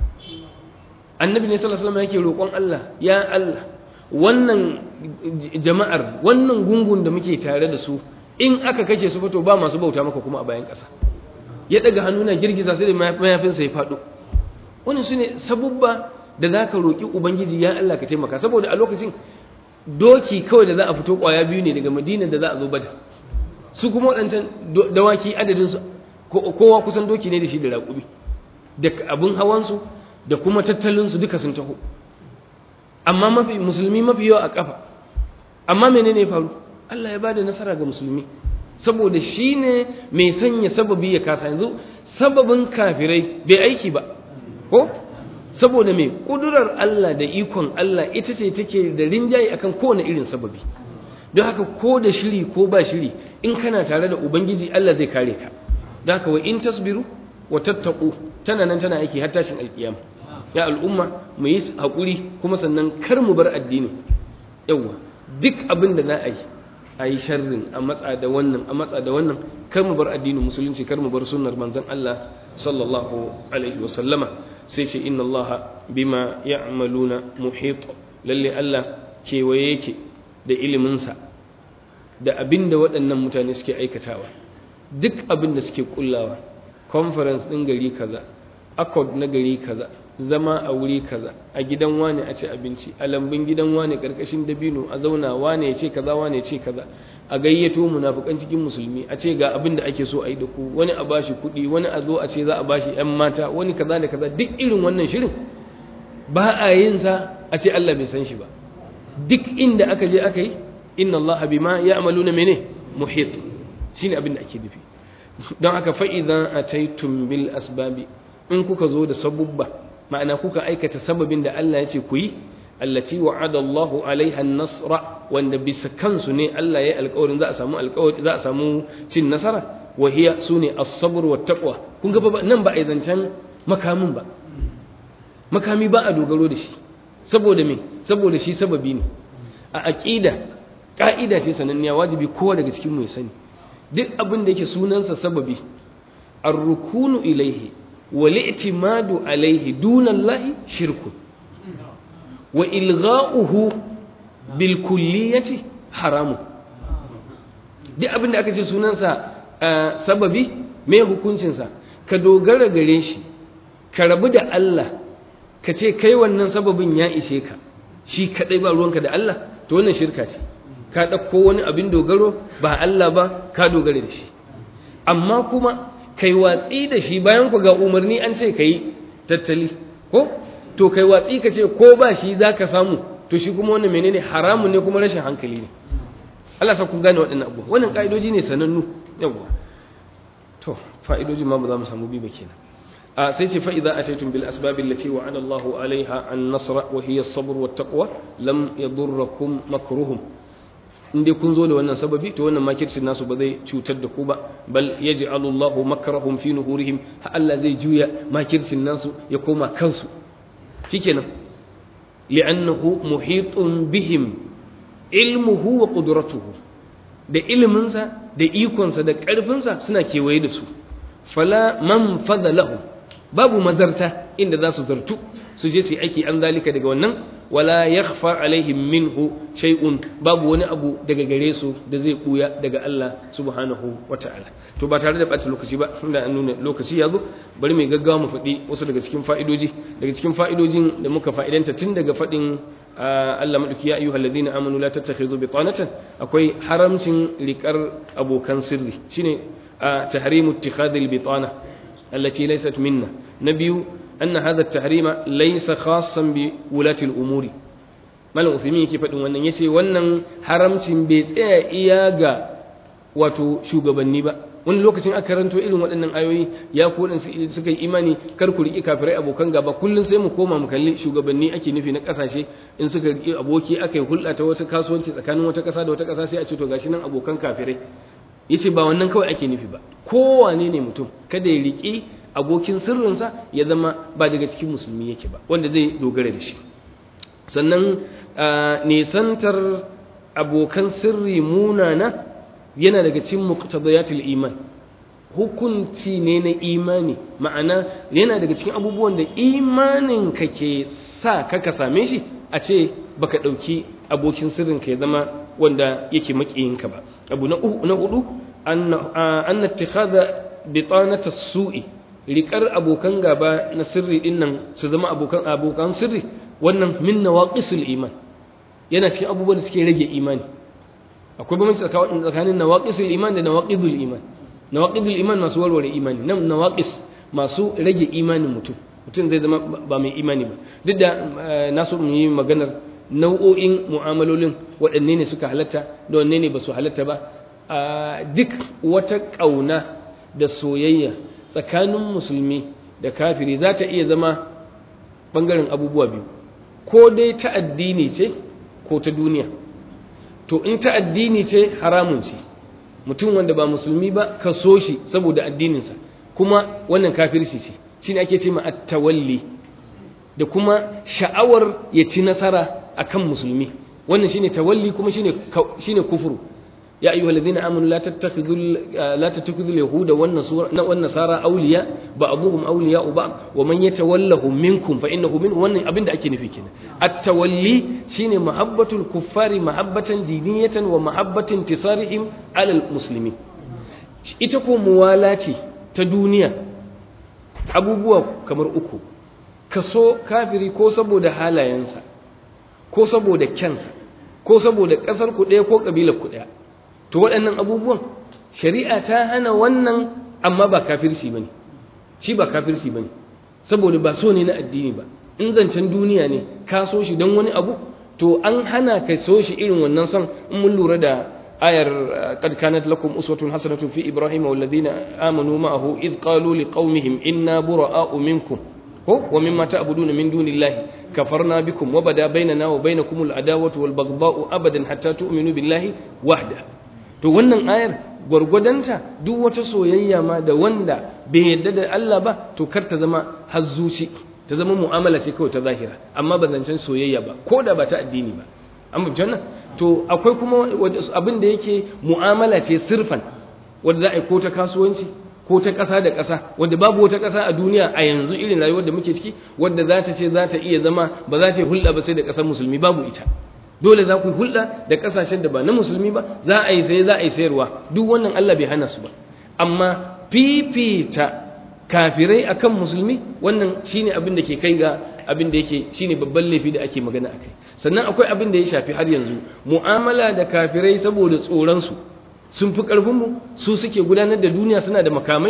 [SPEAKER 2] Annabi ne sallallahu alaihi wasallam yake roƙon Allah, ya Allah, wannan jama'ar, wannan gungun da muke tare da su, in aka kace su fito ba masu bauta maka kuma a bayan ƙasa. Ya daga hannu na girgiza sai da mayafinsa ya faɗo. Wannan sune sabubba da zaka roƙi ubangiji, ya Allah ka taimaka, saboda a lokacin doki kawai da za a fito ƙwaya biyu ne daga Madina da za a zo Badar. Su kuma waɗancan dawaki adadin su kowa kusan doki ne da shi da raƙumi, da abin hawansu da kuma tattalinsu duka sun taho. Amma musulmi mafi yawa a ƙafa. Amma menene ya faru? Allah ya bada nasara ga musulmi, saboda shi ne mai sanya sababi ya kasa. Yanzu sababin kafirai bai aiki ba, ko? Saboda mai ƙudurar Allah da ikon Allah ita ce take da rinjaye akan kowane irin sababi. Don haka ko da shiri ko ba shiri, in kana tare da Ubangiji Allah zai kare ka. Don haka wa in tasbiru wa tattaqu tana nan tana aiki har tashin alkiyama. Ya al'umma mu yi haƙuri kuma sannan kar mu bar addini. Yawwa duk abin da za a yi sharrin a matsa da wannan kar mu bar addinin musulunci, kar mu bar sunnar manzon Allah sallallahu alaihi wa sallama. Sai ce inna Allah bima ya'maluna muhit. Lalle Allah kewaye yake da iliminsa da abin da waɗannan mutane suke aikatawa. Duk abin da suke kullawa, conference ɗin gari kaza, accord na gari kaza, zama a wuri kaza, a gidan wane a ci abinci, a lambun gidan wane karkashin dabino a zauna, wane ya ce kaza wane ya ce kaza, a gayyato munafikan cikin musulmi a ce ga abin da ake so a yi da ku, wani a bashi kuɗi, wani a zo a ce za a bashi ƴan mata, wani kaza da kaza. Duk irin wannan shirin ba a yin sa a ce Allah bai san shi ba. Duk inda aka je aka yi, inna Allah bima ya'maluna mene muhit, shine abin da ake nufi. Don haka fa idan ataitum bil asbabi, in kuka zo da sabubba, ma'ana kuka aikata sababin da Allah ya ce ku yi, allati wa'ada Allahu alaiha an-nasra, wanda bisa kansu ne Allah ya yi alƙawarin za a samu cin nasara, wa hiya sune as-sabr wa taqwa. Kun ga nan ba a zancen makamin ba, makami ba a dogaro da shi, saboda me? Saboda shi sababi ne. A aqida ka'ida ce sananniya, wajibi kowa daga cikin mu ya sani, duk abin da yake sunansa sababi, ar-rukunu ilaihi والاعتماد عليه دون الله شرك وإلغاؤه بالكلية حرام. duk abin da aka ce sunansa sababi mai hukuncinsa, ka dogara gare shi, ka rabu da Allah, ka ce kai wannan sababin ya ishe ka, shi kadai ba ruwanka da Allah, to wannan shirka ce. Ka ɗauko wani abin dogaro ba Allah ba, ka dogara da shi. Amma kuma kai watsi da shi bayan ku ga umarni an ce kai tattali, ko to kai watsi ka ce ko ba shi zaka samu, to shi kuma wannan menene haramun ne kuma rashin hankali ne. Allah sa kun gane waɗannan abubuwa, wannan ka'idoji ne sanannu. yawa to fa'idoji ma ba za mu samu bi ba kenan. sai ce fa'iza a taitun bil asbabin lati wa an Allahu alaiha an nasara wa hiya sabr wa taqwa lam yadurrukum makruhum. In dai kun zo da wannan sababi to wannan makircin nasu ba zai cutar da ku ba, bal yaj'alu Allahu makrahum fi nuhurihim, ha Allah zai juya makircin nasu ya koma kansu shikenan. li'annahu muhitun bihim ilmuhu wa qudratuhu, da iliminsa da ikonsa da ƙarfinsa suna kewaye da su. fala man fadalahu, babu mazarta inda za su zartu su je su yi aiki an zalika daga wannan. wala yakhfa alaihim minhu shay'un, babu wani abu daga gare su da zai buya daga Allah subhanahu wata'ala. to ba tare da bata lokaci ba, tunda an nuna lokaci yazo, bari mai gaggawa mu faɗi wasu daga cikin fa'idoji. daga cikin fa'idojin da muka fa'idanta tun daga faɗin Allah madauki ya ayyuhal ladina amanu la tattakhidhu bitanatan, akwai haramcin riƙar abokan sirri, shine tahrimu ittikhadil bitana allati laysat minna. nabiyu أن هذا التحريم ليس خاصا بولاة الأمور. malam Uthaymeen yake faɗin wannan, yace wannan haramcin bai tsaya iya ga wato shugabanni ba. wani lokacin aka karanto irin waɗannan ayoyi, ya kodin suka yi imani kar ku riƙi kafirai abokan gaba, kullun sai mu koma mu kalli shugabanni ake nufi na ƙasashe. in suka riƙi aboki aka yi hulɗa ta wata kasuwanci tsakanin wata ƙasa da wata ƙasa, sai a ce to gashi nan abokan kafirai. yace ba wannan kawai ake nufi ba, kowane ne mutum kada ya riƙi abokin sirrinsa ya zama ba daga cikin musulmi yake ba, wanda zai dogara da shi. sannan nisantar abokan sirri munana yana daga cikin muqtadayatul iman, hukunci ne na imani, ma'ana yana daga cikin abubuwan da imanin ka ke sa ka same shi, a ce baka dauki abokin sirrin ka ya zama wanda yake makiyinka ba. abu na hudu anna ittikhadha bitanata su'i, riƙar abokan gaba na sirri din nan su zama abokan sirri, wannan min nawaqisul iman, yana cikin abubuwan da suke rage imani. akwai bambanci tsakanin nawaqisul iman da nawaqidul iman. nawaqidul iman masu warware imani, nan nawaqis masu rage imanin mutum zai zama ba mai imani ba. duk da nasu mu yi maganar nau'o'in mu'amalolin, waɗanne ne suka halatta da wanne ne ba su halatta ba. duk wata ƙauna da soyayya tsakanin musulmi da kafiri za ta iya zama ɓangaren abubuwa biyu, ko dai ta addini ce ko ta duniya. to in ta addini ce haramun ce, mutum wanda ba musulmi ba ka so shi saboda addininsa, kuma wannan kafirci ce, shine ake ce ma at-tawalli, da kuma sha'awar ya ci nasara akan musulmi, wannan shine tawalli, kuma shine kufuru. يا أيها الذين آمنوا لا تتخذوا اليهود والنصارى أولياء بعضهم أولياء بعض ومن يتولهم منكم فإنه منهم. وأن أبن أكي نفي كنا التولي شين محبة الكفار محبة دينية ومحبة انتصارهم على المسلمين. إتكو موالاتي تدونيا أبو بوا كمر أكو كسو كافري كو سبو ده حالا ينسى كو سبو ده كنسى كو سبو ده كسر كده كو قبيلة كده. to waɗannan abubuwan shari'a ta hana wannan, amma ba kafirci bane, shi ba kafirci bane, saboda ba so ne na addini ba. in zancen duniya ne ka so shi don wani abu, to an hana ka so shi irin wannan son. in mun lura da ayar qad kanat lakum uswatun hasanatun fi ibrahima wal ladina amanu ma'ahu id qalu liqaumihim inna bura'a'u minkum wa mimma ta'buduna min dunillahi kafarna bikum wa bada bainana wa bainakumul adawatu wal baghdha'u abadan hatta tu'minu billahi wahda. to wannan ayar gwargwadonta duk wata soyayya ma da wanda bai yadda da Allah ba, to kar ta zama hazzuci, ta zama mu'amala ce kawai ta zahira, amma ba zancen soyayya ba, ko da ba ta addini ba. an bi wannan. to akwai kuma abin da yake mu'amala ce sirfan, wanda za a yi ko ta kasuwanci ko ta ƙasa da ƙasa, wanda babu wata ƙasa a duniya a yanzu irin rayuwar da muke ciki wadda za ta ce za ta iya zama ba za ta yi hulɗa ba sai da ƙasar musulmi, babu ita. dole za ku yi hulɗa da ƙasashen da ba na musulmi ba, za a yi saye za a yi sayarwa, duk wannan Allah bai hana su ba. amma fifita kafirai akan musulmi, wannan shine abin da ke kai ga abin da yake shine babban laifi da ake magana akai. sannan akwai abin da ya shafi har yanzu mu'amala da kafirai saboda tsoron su sun fi karfin mu, su suke gudanar da duniya, suna da makamai,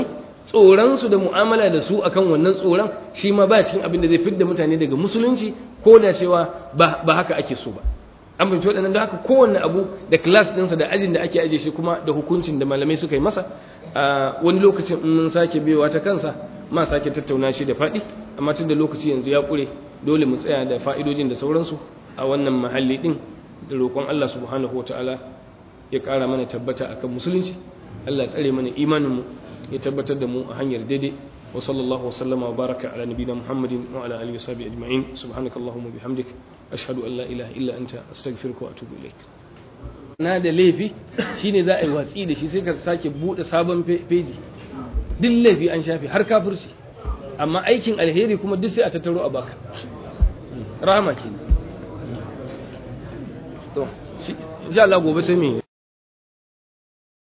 [SPEAKER 2] tsoronsu da mu'amala da su akan wannan tsoron shi ma ba cikin abin da zai fidda mutane daga musulunci ko da cewa ba haka ake so ba. An fahimci waɗannan, da haka kowanne abu da class ɗinsa da ajin da ake aje shi kuma da hukuncin da malamai suka yi masa. Wani lokacin in mun sake biyowa ta kansa ma sake tattauna shi da faɗi, amma tun da lokaci yanzu ya ƙure dole mu tsaya da fa'idojin da sauransu a wannan mahalli ɗin, da roƙon Allah subhanahu wa ta'ala ya ƙara mana tabbata akan musulunci, Allah tsare mana imaninmu, ya tabbatar da mu a hanyar daidai. Wa sallallahu wasallama wa baraka ala nabiyina Muhammadin wa ala alihi wa sahbihi ajma'in. Subhanakallahumma bihamdik ashhadu an la ilaha illa anta astaghfiruka wa atubu ilaik. Na da laifi shine za a yi watsi da shi sai ka sake bude sabon feji, duk laifi an shafe har kafirci, amma aikin alheri kuma duk sai a tattaro a baka. Rahama kenan. To insha Allah gobe sai mu